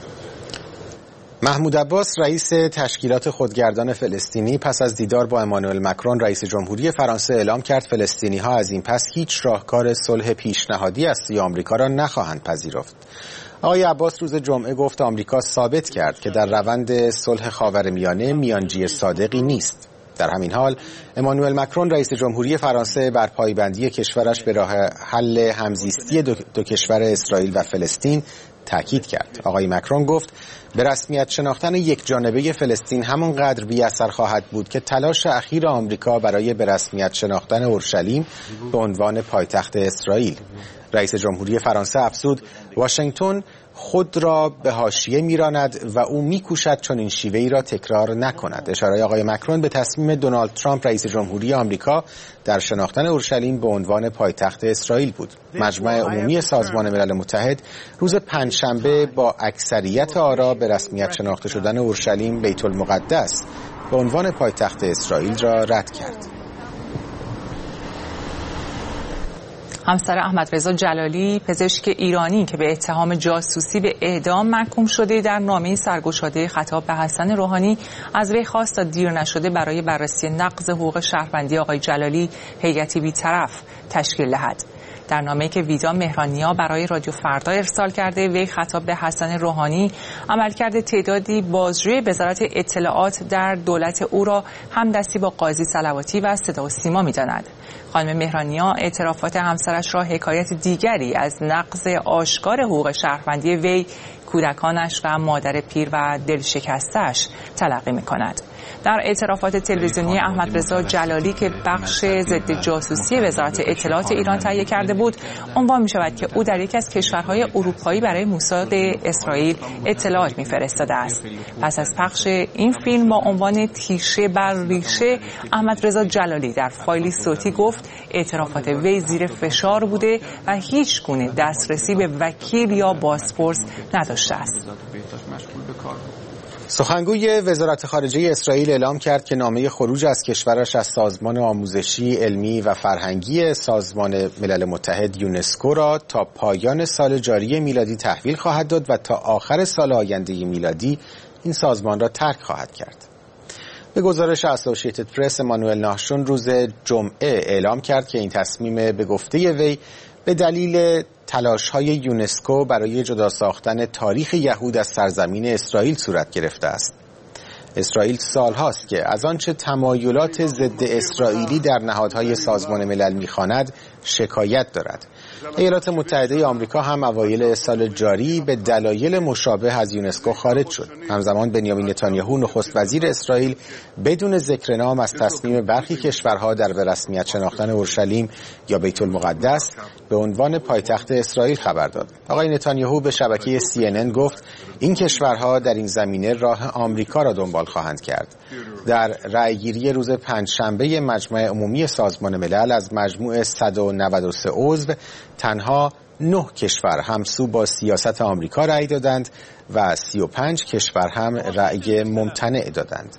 S2: محمود عباس رئیس تشکیلات خودگردان فلسطینی پس از دیدار با امانوئل مکرون رئیس جمهوری فرانسه اعلام کرد فلسطینی‌ها از این پس هیچ راهکار صلح پیشنهادی از سوی آمریکا را نخواهند پذیرفت. آقای عباس روز جمعه گفت آمریکا ثابت کرد که در روند صلح خاورمیانه میانجی صادقی نیست. در همین حال امانوئل مکرون رئیس جمهوری فرانسه بر پایبندی کشورش به راه حل همزیستی دو, دو کشور اسرائیل و فلسطین تاکید کرد. آقای مکرون گفت به رسمیت شناختن یک جانبه فلسطین همانقدر بی اثر خواهد بود که تلاش اخیر آمریکا برای به رسمیت شناختن اورشلیم به عنوان پایتخت اسرائیل. رئیس جمهوری فرانسه افزود واشنگتن خود را به حاشیه میراند و او میکوشد چون این شیوهی را تکرار نکند. اشاره آقای مکرون به تصمیم دونالد ترامپ رئیس جمهوری آمریکا در شناختن اورشلیم به عنوان پایتخت اسرائیل بود. مجمع عمومی سازمان ملل متحد روز پنجشنبه با اکثریت آرا به رسمیت شناخته شدن اورشلیم بیت المقدس به عنوان پایتخت اسرائیل را رد کرد.
S1: همسر احمدرضا جلالی، پزشک ایرانی که به اتهام جاسوسی به اعدام محکوم شده، در نامه سرگشاده خطاب به حسن روحانی از وی خواست تا دیر نشده برای بررسی نقض حقوق شهروندی آقای جلالی هیئتی بی‌طرف تشکیل دهد. در نامه‌ای که ویدا مهرانیا برای رادیو فردا ارسال کرده، وی خطاب به حسن روحانی عملکرد تعدادی بازجوی وزارت اطلاعات در دولت او را همدستی با قاضی صلواتی و صدا و سیما می‌داند. خانم مهرانیا اعترافات همسرش را حکایت دیگری از نقض آشکار حقوق شهروندی وی، کودکانش و مادر پیر و دلشکسته‌اش تلقی می‌کند. در اعترافات تلویزیونی احمدرضا جلالی که بخش ضد جاسوسی وزارت اطلاعات ایران تهیه کرده بود، عنوان می شود که او در یکی از کشورهای اروپایی برای موساد اسرائیل اطلاعات می‌فرستاده است. پس از پخش این فیلم با عنوان تیشه بر ریشه، احمدرضا جلالی در فایلی صوتی گفت اعترافات وی زیر فشار بوده و هیچ گونه دسترسی به وکیل یا بازپرس نداشته است.
S2: سخنگوی وزارت خارجه اسرائیل اعلام کرد که نامه خروج از کشورش از سازمان آموزشی، علمی و فرهنگی سازمان ملل متحد یونسکو را تا پایان سال جاری میلادی تحویل خواهد داد و تا آخر سال آینده میلادی این سازمان را ترک خواهد کرد. به گزارش اسوسییتد پرس، امانوئل ناشون روز جمعه اعلام کرد که این تصمیم به گفته وی به دلیل تلاش‌های یونسکو برای جدا ساختن تاریخ یهود از سرزمین اسرائیل صورت گرفته است. اسرائیل سالهاست که از آنچه تمایلات ضد اسرائیلی در نهادهای سازمان ملل می‌خواند شکایت دارد. ایالات متحده آمریکا هم اوایل سال جاری به دلایل مشابه از یونسکو خارج شد. همزمان بنیامین نتانیاهو نخست وزیر اسرائیل بدون ذکر نام از تصمیم برخی کشورها در به رسمیت شناختن اورشلیم یا بیت المقدس به عنوان پایتخت اسرائیل خبر داد. آقای نتانیاهو به شبکه سی ان ان گفت این کشورها در این زمینه راه آمریکا را دنبال خواهند کرد. در رأیگیری روز پنجشنبه مجمع عمومی سازمان ملل از مجموع صد و نود و سه عضو تنها نه کشور همسو با سیاست آمریکا رأی دادند و سی و پنج کشور هم رأی ممتنع دادند.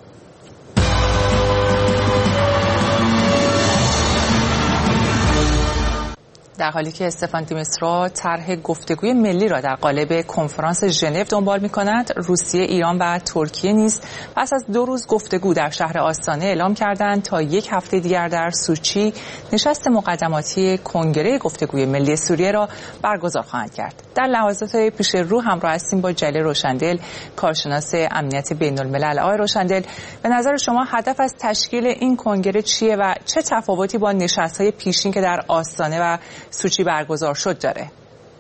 S1: در حالی که استفان دی میسترا طرح گفتگوی ملی را در قالب کنفرانس ژنو دنبال می‌کند، روسیه، ایران و ترکیه نیز پس از دو روز گفتگو در شهر آستانه اعلام کردند تا یک هفته دیگر در سوچی نشست مقدماتی کنگره گفتگوی ملی سوریه را برگزار خواهند کرد. در لحظات پیش رو همراه هستیم با جلیل روشندل، کارشناس امنیت بین‌الملل. آقای روشندل، به نظر شما هدف از تشکیل این کنگره چیه و چه تفاوتی با نشست‌های پیشین که در آستانه و سوچی برگزار شد داره؟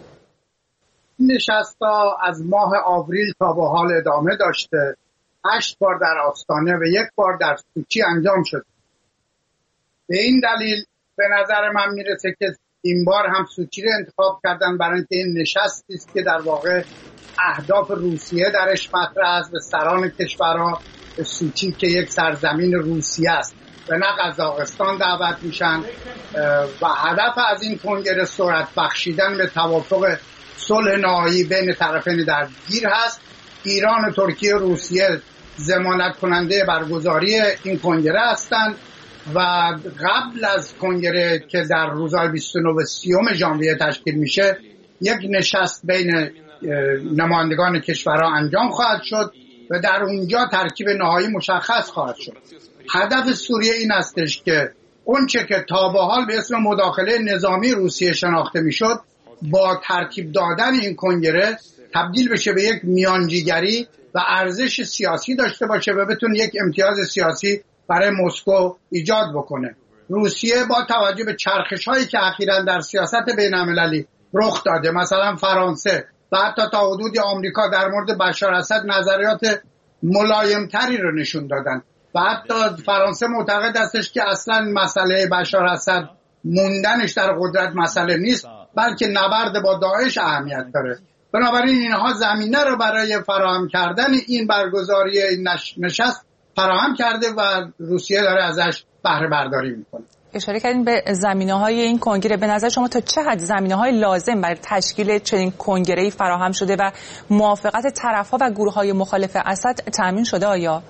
S7: نشست‌ها از ماه آوریل تا به حال ادامه داشته. هشت بار در آستانه و یک بار در سوچی انجام شد. به این دلیل به نظر من میرسه که این بار هم سوچی رو انتخاب کردن برای اینکه این نشستی است که در واقع اهداف روسیه درش مطرح است به سران کشورها. سوچی که یک سرزمین روسیه است و نه قزاقستان دعوت میشن و هدف از این کنگره سرعت بخشیدن به توافق صلح نهایی بین طرفین درگیر هست. ایران و ترکیه و روسیه ضمانت کننده برگزاری این کنگره هستند و قبل از کنگره که در روزهای بیست و نه و سی ژانویه تشکیل میشه یک نشست بین نمایندگان کشورها انجام خواهد شد و در اونجا ترکیب نهایی مشخص خواهد شد. هدف سوریه این استش که اون چه که تا به حال به اسم مداخله نظامی روسیه شناخته میشد با ترتیب دادن این کنگره تبدیل بشه به یک میانجیگری و ارزش سیاسی داشته باشه و بتونه یک امتیاز سیاسی برای مسکو ایجاد بکنه. روسیه با توجه به چرخش هایی که اخیراً در سیاست بین المللی رخ داده، مثلا فرانسه و حتی تا حدودی آمریکا در مورد بشار اسد نظریات ملایمتری رو نشون دادن و حتی فرانسه معتقد استش که اصلا مسئله بشار اسد موندنش در قدرت مسئله نیست بلکه نبرد با داعش اهمیت داره. بنابراین اینها زمینه رو برای فراهم کردن این برگزاری این نشست فراهم کرده و روسیه داره ازش بهره برداری میکنه.
S1: اشاره کردین به زمینه‌های این کنگره. به نظر شما تا چه حد زمینه‌های لازم برای تشکیل چنین کنگره‌ای فراهم شده و موافقت طرف‌ها و گروه‌های مخالف اسد تأمین شده آیا؟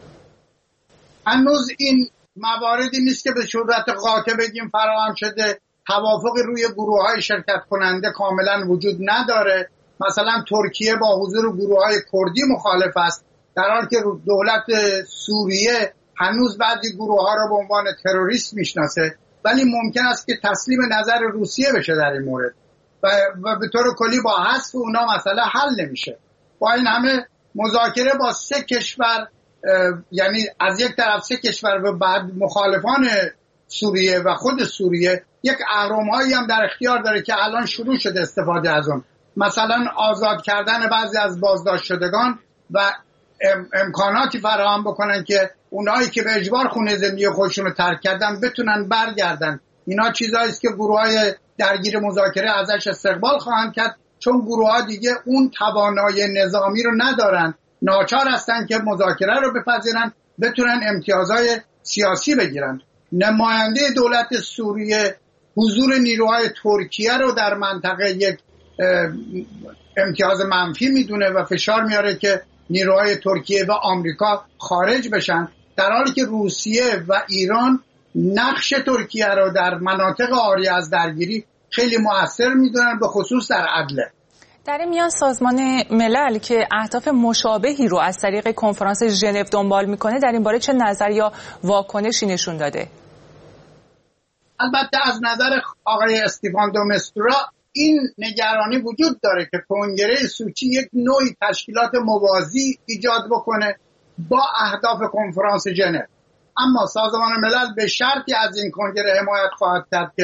S7: هنوز این مواردی نیست که به صورت قاطع بگیم فراهم شده. توافق روی گروه‌های شرکت کننده کاملا وجود نداره. مثلا ترکیه با حضور گروه‌های کردی مخالف است، در حالی که دولت سوریه هنوز بعضی گروه‌ها رو به عنوان تروریست میشناسه، ولی ممکن است که تسلیم نظر روسیه بشه در این مورد و, و به طور کلی با حذف اونا مسئله حل نمیشه. با این همه مذاکره با سه کشور، یعنی از یک طرف سه کشور و بعد مخالفان سوریه و خود سوریه، یک اهرم‌هایی هم در اختیار داره که الان شروع شده استفاده از اون، مثلا آزاد کردن بعضی از بازداشت شدگان و ام امکاناتی فراهم بکنن که اونایی که به اجبار خونه زندگی خودشون رو ترک کردن بتونن برگردن. اینا چیزایی است که گروه‌های درگیر مذاکره ازش استقبال خواهند کرد، چون گروه‌ها دیگه اون توانایی نظامی رو ندارن، ناچار هستن که مذاکره رو بپذیرن، بتونن امتیازهای سیاسی بگیرن. نماینده دولت سوریه حضور نیروهای ترکیه رو در منطقه یک امتیاز منفی میدونه و فشار میاره که نیروهای ترکیه و آمریکا خارج بشن، در حالی که روسیه و ایران نقش ترکیه رو در مناطق عاری از درگیری خیلی مؤثر میدونن، به خصوص در عدله.
S1: در این میان سازمان ملل که اهداف مشابهی رو از طریق کنفرانس ژنو دنبال میکنه، در این باره چه نظر یا واکنشی نشون داده؟
S7: البته از نظر آقای استفان دی میسترا این نگرانی وجود داره که کنگره سوچی یک نوعی تشکیلات موازی ایجاد بکنه با اهداف کنفرانس ژنو، اما سازمان ملل به شرطی از این کنگره حمایت خواهد کرد که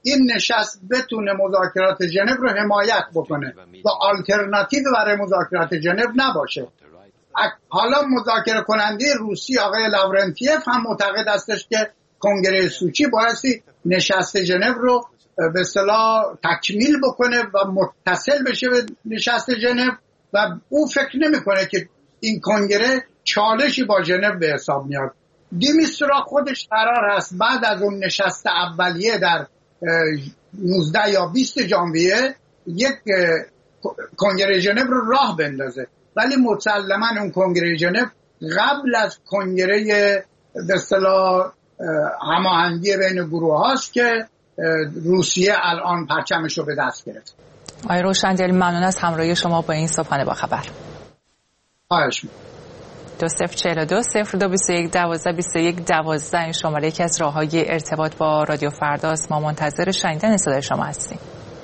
S7: این نشست بتونه مذاکرات ژنو رو حمایت بکنه و آلترناتیو برای مذاکرات ژنو نباشه. حالا مذاکره کننده روسی آقای لاورنتیف هم معتقد استش که کنگره سوچی بایستی نشست ژنو رو به اصطلاح تکمیل بکنه و متصل بشه به نشست ژنو و او فکر نمیکنه که این کنگره چالشی با ژنو به حساب میاد. دیمیسترا خودش قرار هست بعد از اون نشست اولیه در نوزده یا بیست ژانویه یک کنگره ژنو رو راه بندازه، ولی مسلما اون کنگره ژنو قبل از کنگره به اصطلاح هماهنگی بین گروه هاست که روسیه الان پرچمش رو به دست گرفت.
S1: آقای روشندل ممنون از همراهی شما با این صبحانه با خبر.
S7: خواهش می‌کنم.
S1: دو صفر چهل و دو صفر دو بیست و یک دوازده بیست و یک دوازده این شماره یکی از راه‌های ارتباط با رادیو فرداست. ما منتظر شنیدن صدای شما هستیم.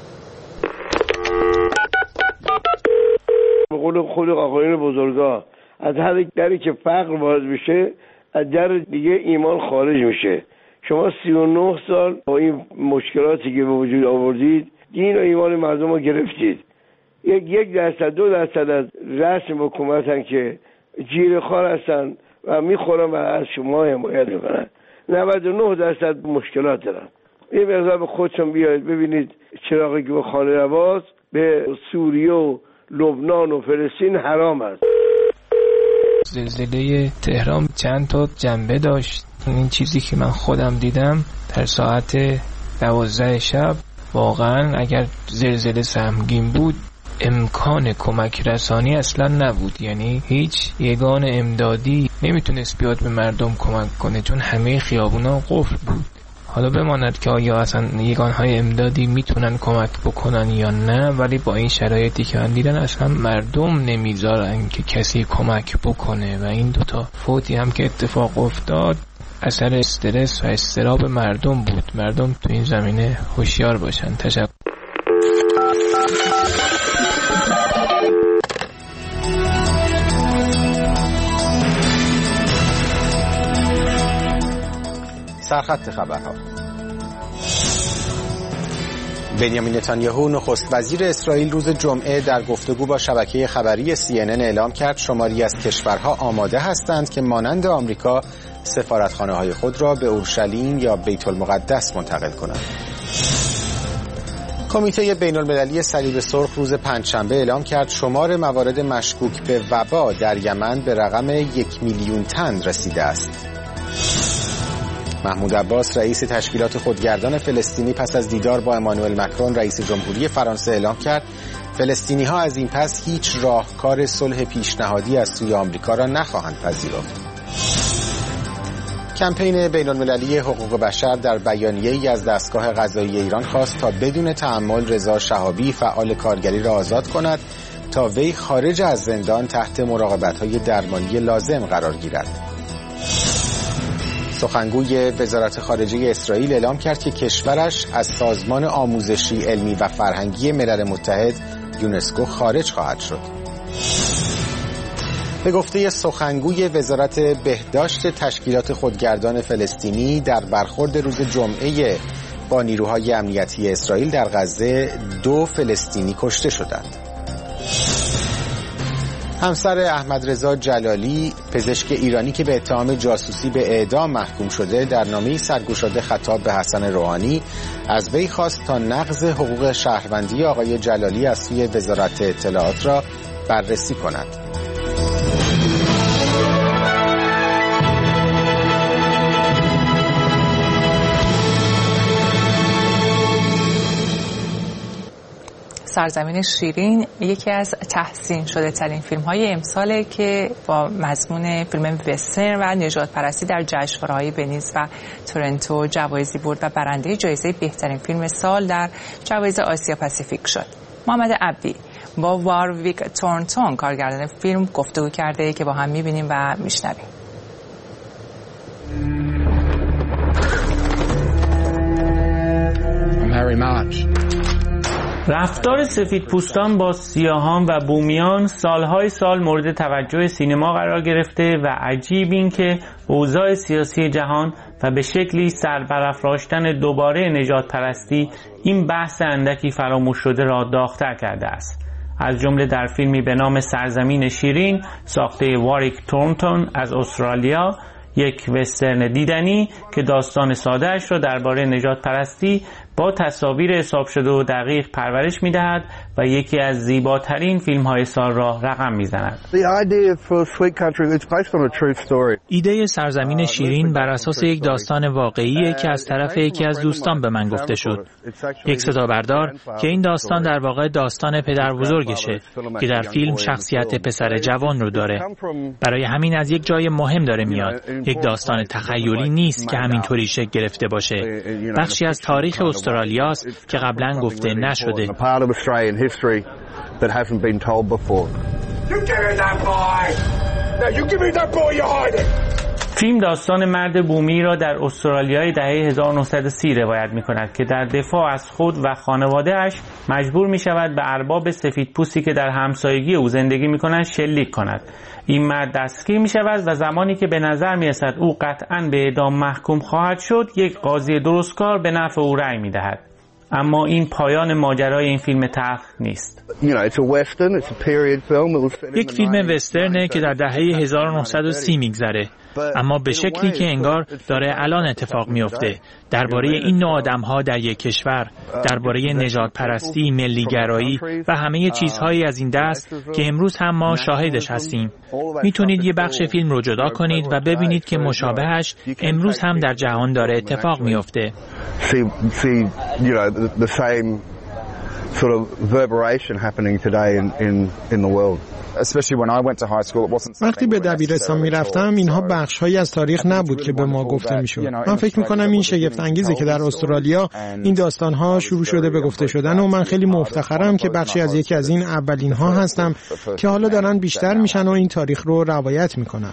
S12: به قول خود آقایان بزرگا، از هر دری که فقر وارد بشه از در دیگه ایمان خارج میشه. شما سی و نه سال با این مشکلاتی که به وجود آوردید دین و ایمان مردم رو گرفتید. یک یک درصد دو درصد از رسم حکومتن که جیره خوار هستن و میخورن و از شما حمایت میکنن. نود و نه درصد مشکلات دارن. یه مقدار به خودتون بیاید ببینید چراغی که به خانه رواز به سوریه و لبنان و فلسطین حرام است.
S13: زلزله تهران چند تا جنبه داشت. این چیزی که من خودم دیدم در ساعت دوازده شب، واقعا اگر زلزله سهمگین بود امکان کمک رسانی اصلا نبود. یعنی هیچ یگان امدادی نمیتونست بیاد به مردم کمک کنه چون همه خیابونا قفل بود. حالا بماند که آیا اصلا یگانهای امدادی میتونن کمک بکنن یا نه، ولی با این شرایطی که من دیدن اصلا مردم نمیذارن که کسی کمک بکنه و این دوتا فوتی هم که اتفاق افتاد اثر استرس و اضطراب مردم بود. مردم تو این زمینه هوشیار باشن. تشکر.
S2: سرخط خبرها. بنیامین نتانیاهو نخست وزیر اسرائیل روز جمعه در گفتگو با شبکه خبری سی ان ان اعلام کرد شماری از کشورها آماده هستند که مانند آمریکا سفارتخانه‌های خود را به اورشلیم یا بیت المقدس منتقل کنند. کمیته بین‌المللی صلیب سرخ روز پنجشنبه اعلام کرد شمار موارد مشکوک به وبا در یمن به رقم یک میلیون تن رسیده است. محمود عباس رئیس تشکیلات خودگردان فلسطینی پس از دیدار با امانوئل مکرون رئیس جمهوری فرانسه اعلام کرد فلسطینی‌ها از این پس هیچ راهکار صلح پیشنهادی از سوی آمریکا را نخواهند پذیرفت. کمپین بین‌المللی حقوق بشر در بیانیه‌ای از دستگاه قضایی ایران خواست تا بدون تأمل رضا شهابی فعال کارگری را آزاد کند تا وی خارج از زندان تحت مراقبت‌های درمانی لازم قرار گیرد. سخنگوی وزارت خارجه اسرائیل اعلام کرد که کشورش از سازمان آموزشی، علمی و فرهنگی ملل متحد یونسکو خارج خواهد شد. به گفته سخنگوی وزارت بهداشت تشکیلات خودگردان فلسطینی در برخورد روز جمعه با نیروهای امنیتی اسرائیل در غزه دو فلسطینی کشته شدند. همسر احمد رضا جلالی، پزشک ایرانی که به اتهام جاسوسی به اعدام محکوم شده، در نامه‌ای سرگشاده خطاب به حسن روحانی از وی خواست تا نقض حقوق شهروندی آقای جلالی از سوی وزارت اطلاعات را بررسی کند.
S1: سرزمین شیرین یکی از تحسین شده ترین فیلم های امساله که با مضمون فیلم وسترن و نژاد پرستی در جشنواره‌های ونیز و تورنتو جوایزی برد و برنده جایزه بهترین فیلم سال در جوایز آسیا پاسیفیک شد. محمد عبدی با وارویک تورنتون کارگردان فیلم گفتگو کرده که با هم می‌بینیم و میشنویم.
S14: I'm Harry March.
S10: رفتار سفیدپوستان با سیاهان و بومیان سالهای سال مورد توجه سینما قرار گرفته و عجیب این که اوضاع سیاسی جهان و به شکلی سربرافراشتن دوباره نژاد پرستی این بحث اندکی فراموش شده را داغ‌تر کرده است. از جمله در فیلمی به نام سرزمین شیرین ساخته واریک تورنتون از استرالیا، یک وسترن دیدنی که داستان ساده‌اش را درباره نژاد پرستی با تصاویر حساب شده و دقیق پرورش می‌دهد و یکی از زیباترین فیلم‌های سال را رقم می‌زند.
S13: ایده سرزمین شیرین بر اساس یک داستان واقعیه که از طرف یکی از دوستان به من گفته شد. یک صدا بردار که این داستان در واقع داستان پدر بزرگشه که در فیلم شخصیت پسر جوان رو داره. برای همین از یک جای مهم داره میاد. یک داستان تخیلی نیست که همینطوری شکل گرفته باشه. بخشی از تاریخ استرالیاست که قبلا گفته نشده.
S10: فیلم داستان مرد بومی را در استرالیای دهه هزار و نهصد و سی روایت می کند که در دفاع از خود و خانواده‌اش مجبور می شود به ارباب سفیدپوستی که در همسایگی او زندگی می کنند شلیک کند. این مرد دستگیر می شود و زمانی که به نظر می رسد او قطعاً به اعدام محکوم خواهد شد، یک قاضی درستکار به نفع او رأی می دهد. اما این پایان ماجرای این فیلم تلخ نیست.
S13: یک فیلم وسترنه که در دهه هزار و نهصد و سی میگذره، اما به شکلی که انگار داره الان اتفاق میفته، درباره این نوع آدم‌ها در یک کشور، درباره نژاد پرستی، ملیگرایی و همه چیزهایی از این دست که امروز هم ما شاهدش هستیم. میتونید یه بخش فیلم رو جدا کنید و ببینید که مشابهش امروز هم در جهان داره اتفاق میفته.
S14: sort of reverberation happening today in in in the world.
S15: وقتی به دبیرستان میرفتم اینها بخش‌هایی از تاریخ نبود که به ما گفته میشد. من فکر میکنم این شگفت انگیزه که در استرالیا این داستان‌ها شروع شده به گفته شدن و من خیلی مفتخرم که بخشی از یکی از این اولین ها هستم که حالا دارن بیشتر میشن و این تاریخ رو روایت میکنن.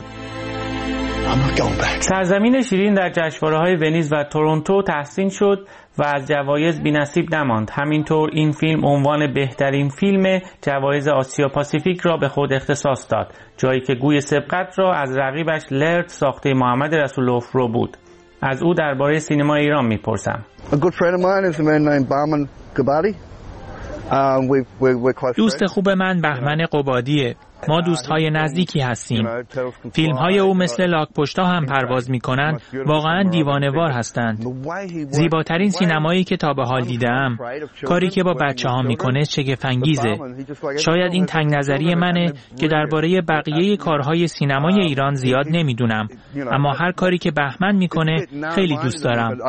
S10: سرزمین شیرین در جشنواره‌های ونیز و تورنتو تحسین شد و از جوایز بی‌نصیب نماند. همینطور این فیلم عنوان بهترین فیلم جوایز آسیا پاسیفیک را به خود اختصاص داد، جایی که گوی سبقت را از رقیبش لرد ساخته محمد رسولوف رو بود. از او درباره سینما ایران میپرسم.
S13: دوست خوب من بهمن قبادیه. ما دوستهای نزدیکی هستیم. فیلم‌های او مثل لاک‌پشت‌ها هم پرواز می‌کنند، واقعاً دیوانه‌وار هستند. زیباترین سینمایی که تا به حال دیدم، کاری که با بچه‌ها می‌کنه شگفت‌انگیزه. شاید این تنگ نظری منه که درباره بقیه کارهای سینمای ایران زیاد نمی‌دونم، اما هر کاری که بهمن می‌کنه خیلی دوست دارم.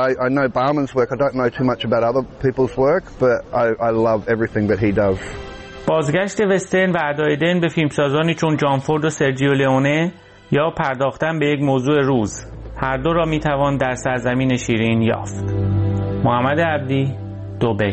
S10: بازگشت وسترن و ادایدن به فیلمسازانی چون جان فورد و سرجیو لئونه یا پرداختن به یک موضوع روز، هر دو را میتوان در سرزمین شیرین یافت. محمد عبدی، دبی.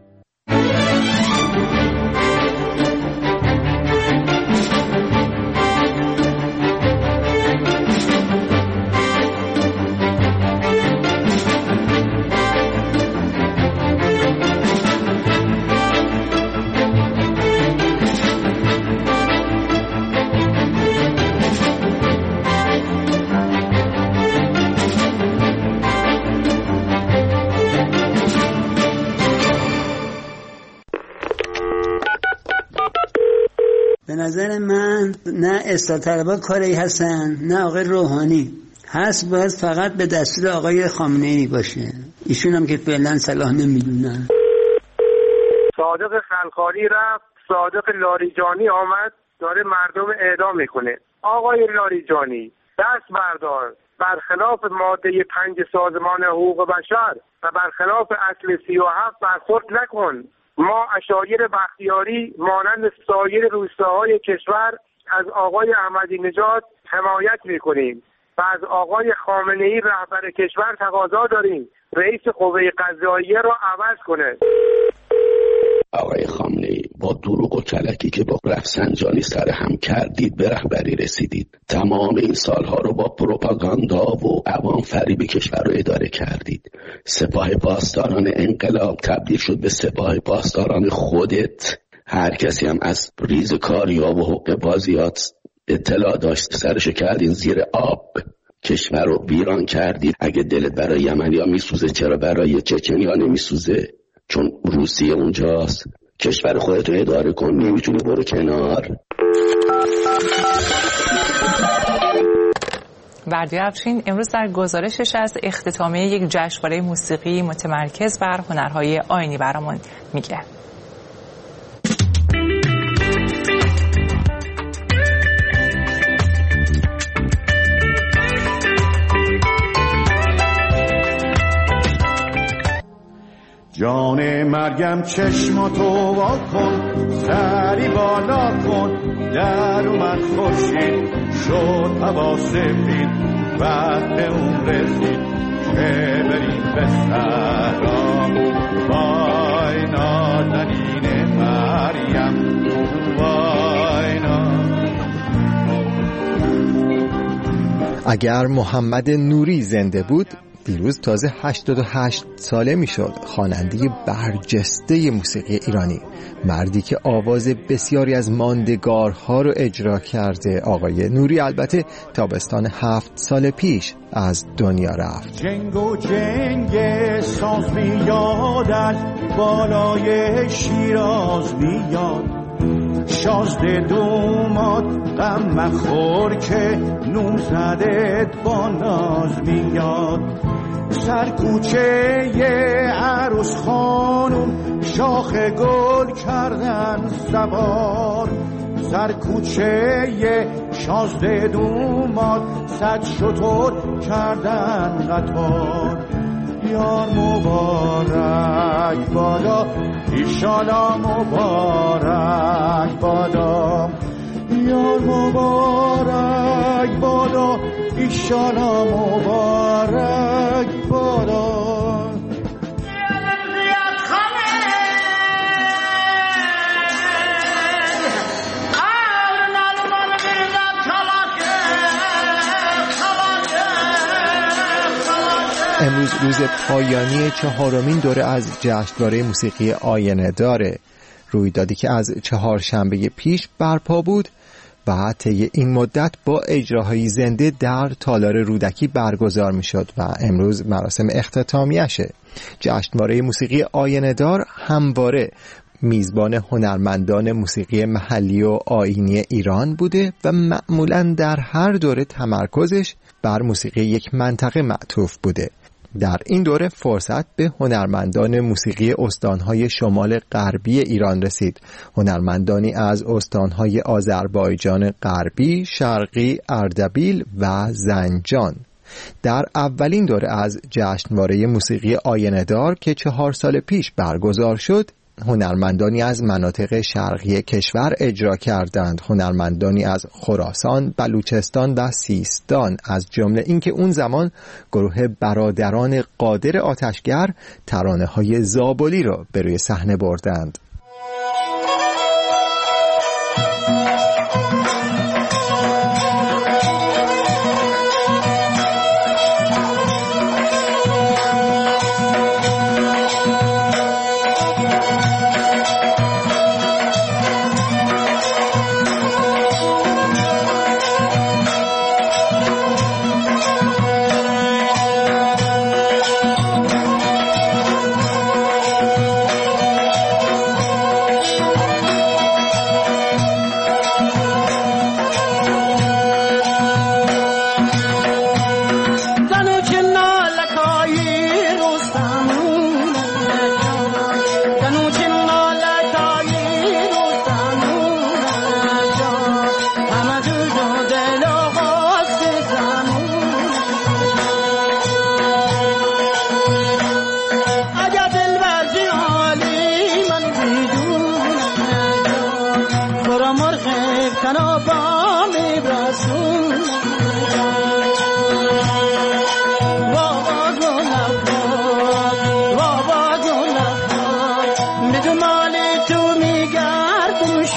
S16: به نظر من نه اصلاح طلبها کاری هستن نه آقای روحانی هست، باید فقط به دستور آقای خامنه‌ای باشه. ایشون هم که فعلا صلاح نمیدونن.
S17: صادق خلخاری رفت، صادق لاریجانی آمد، داره مردم اعدام میکنه. آقای لاریجانی دست بردار، برخلاف ماده پنج سازمان حقوق بشر و برخلاف اصل سی و هفت برخورد نکن. ما عشایر بختیاری مانند سایر روستاهای کشور از آقای احمدی نژاد حمایت میکنیم و از آقای خامنه‌ای رهبر کشور تقاضا داریم رئیس قوه قضاییه را عوض کنه.
S18: آقای خامنه‌ای با دروغ و کلکی که با رفسنجانی سر هم کردید به رهبری رسیدید. تمام این سالها رو با پروپاگاندا و عوام فریب کشور رو اداره کردید. سپاه پاسداران انقلاب تبدیل شد به سپاه پاسداران خودت. هر کسی هم از ریزکاری‌ها و حقوق بازیات اطلاع داشت سرش کردین زیر آب. کشور رو ویران کردید. اگه دلت برای یمنیا میسوزه چرا برای چچنیا نمیسوزه؟ چون روسیه اونجاست. کشور خودت رو اداره کن، نمیتونی برو کنار.
S1: بردیا افشین امروز در گزارشش از اختتامیه یک جشنواره موسیقی متمرکز بر هنرهای آیینی برامون میگه.
S19: جان مرگم چشماتو وا کن، سری بالا کن، در اومد خورشید شد هوا سفید، وقت اون رسید که بریم به صحرا. وای نازنین مریم وای نازنین.
S20: اگر محمد نوری زنده بود دیروز تازه هشتاد و هشت ساله میشد. خواننده برجسته موسیقی ایرانی، مردی که آواز بسیاری از ماندگارها رو اجرا کرده. آقای نوری البته تابستان هفت سال پیش از دنیا رفت.
S19: جنگ و جنگ ساز میاد از بالای شیراز میاد، شازده دومات غم مخور که نوم زدت با ناز میاد. سر کوچه ی عروس خانوم شاخ گل کردن سوار، سر کوچه ی شازده دومات صد شتر کردن قطار. یار مبارک بادا ایشالا مبارک بادا، یار مبارک بادا ایشالا مبارک بادا.
S20: امروز روز پایانی چهارمین دوره از جشنواره موسیقی آینه داره، رویدادی که از چهارشنبه پیش برپا بود و طی این مدت با اجراهای زنده در تالار رودکی برگزار می شد و امروز مراسم اختتامیشه. جشنواره موسیقی آینه دار همواره میزبان هنرمندان موسیقی محلی و آیینی ایران بوده و معمولاً در هر دوره تمرکزش بر موسیقی یک منطقه معطوف بوده. در این دوره فرصت به هنرمندان موسیقی استانهای شمال غربی ایران رسید. هنرمندانی از استانهای آذربایجان غربی، شرقی، اردبیل و زنجان. در اولین دوره از جشنواره موسیقی آینه دار که چهار سال پیش برگزار شد، هنرمندانی از مناطق شرقی کشور اجرا کردند. هنرمندانی از خراسان، بلوچستان و سیستان، از جمله اینکه اون زمان گروه برادران قادر آتشگر ترانه‌های زابلی را به روی صحنه بردند.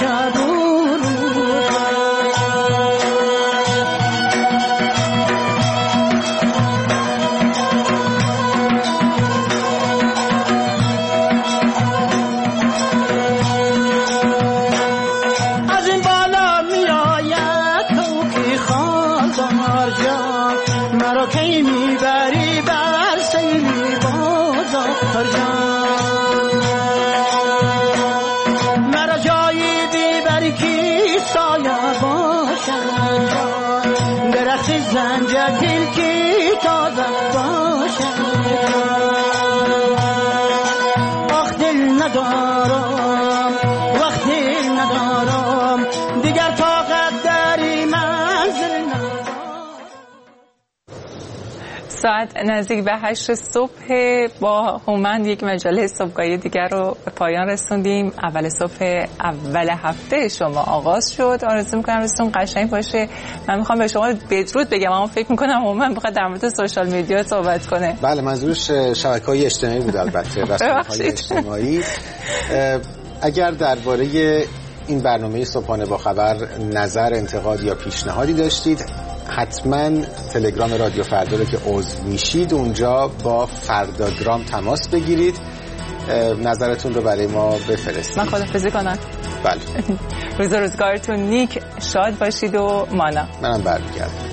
S21: شب و روز. از این بالا می آید تو که خالدار جان، مرا کی می بری بر سیلی بازار جان، مرا جایی بیبری کی سایه باشد جان، درخت زنجبیل کی تازه باشد. آخ دل ندارم وقت دل ندارم دیگر طاقت داری منزل ندارم.
S1: ساعت نزدیک به هشت صبح با هومن یک مجله صبحگاهی دیگر رو به پایان رسوندیم. اول صبح اول هفته شما آغاز شد. آرزو میکنم روزتون قشنگ باشه. من میخوام به شما بدرود بگم، اما فکر میکنم هومن میخواد در مورد سوشال میدیا صحبت کنه.
S2: بله، منظورش شبکه‌های اجتماعی بود. البته رسانه‌های اجتماعی. اگر درباره این برنامه صبحانه با خبر نظر، انتقاد یا پیشنهادی داشتید، حتما تلگرام رادیو فردا رو که عضو میشید اونجا با فرداگرام تماس بگیرید، نظرتون رو برای ما بفرستید.
S1: من خداحافظی کنم.
S2: بله.
S1: روز روزگارتون نیک، شاد باشید و مانا.
S2: منم برمیگردم.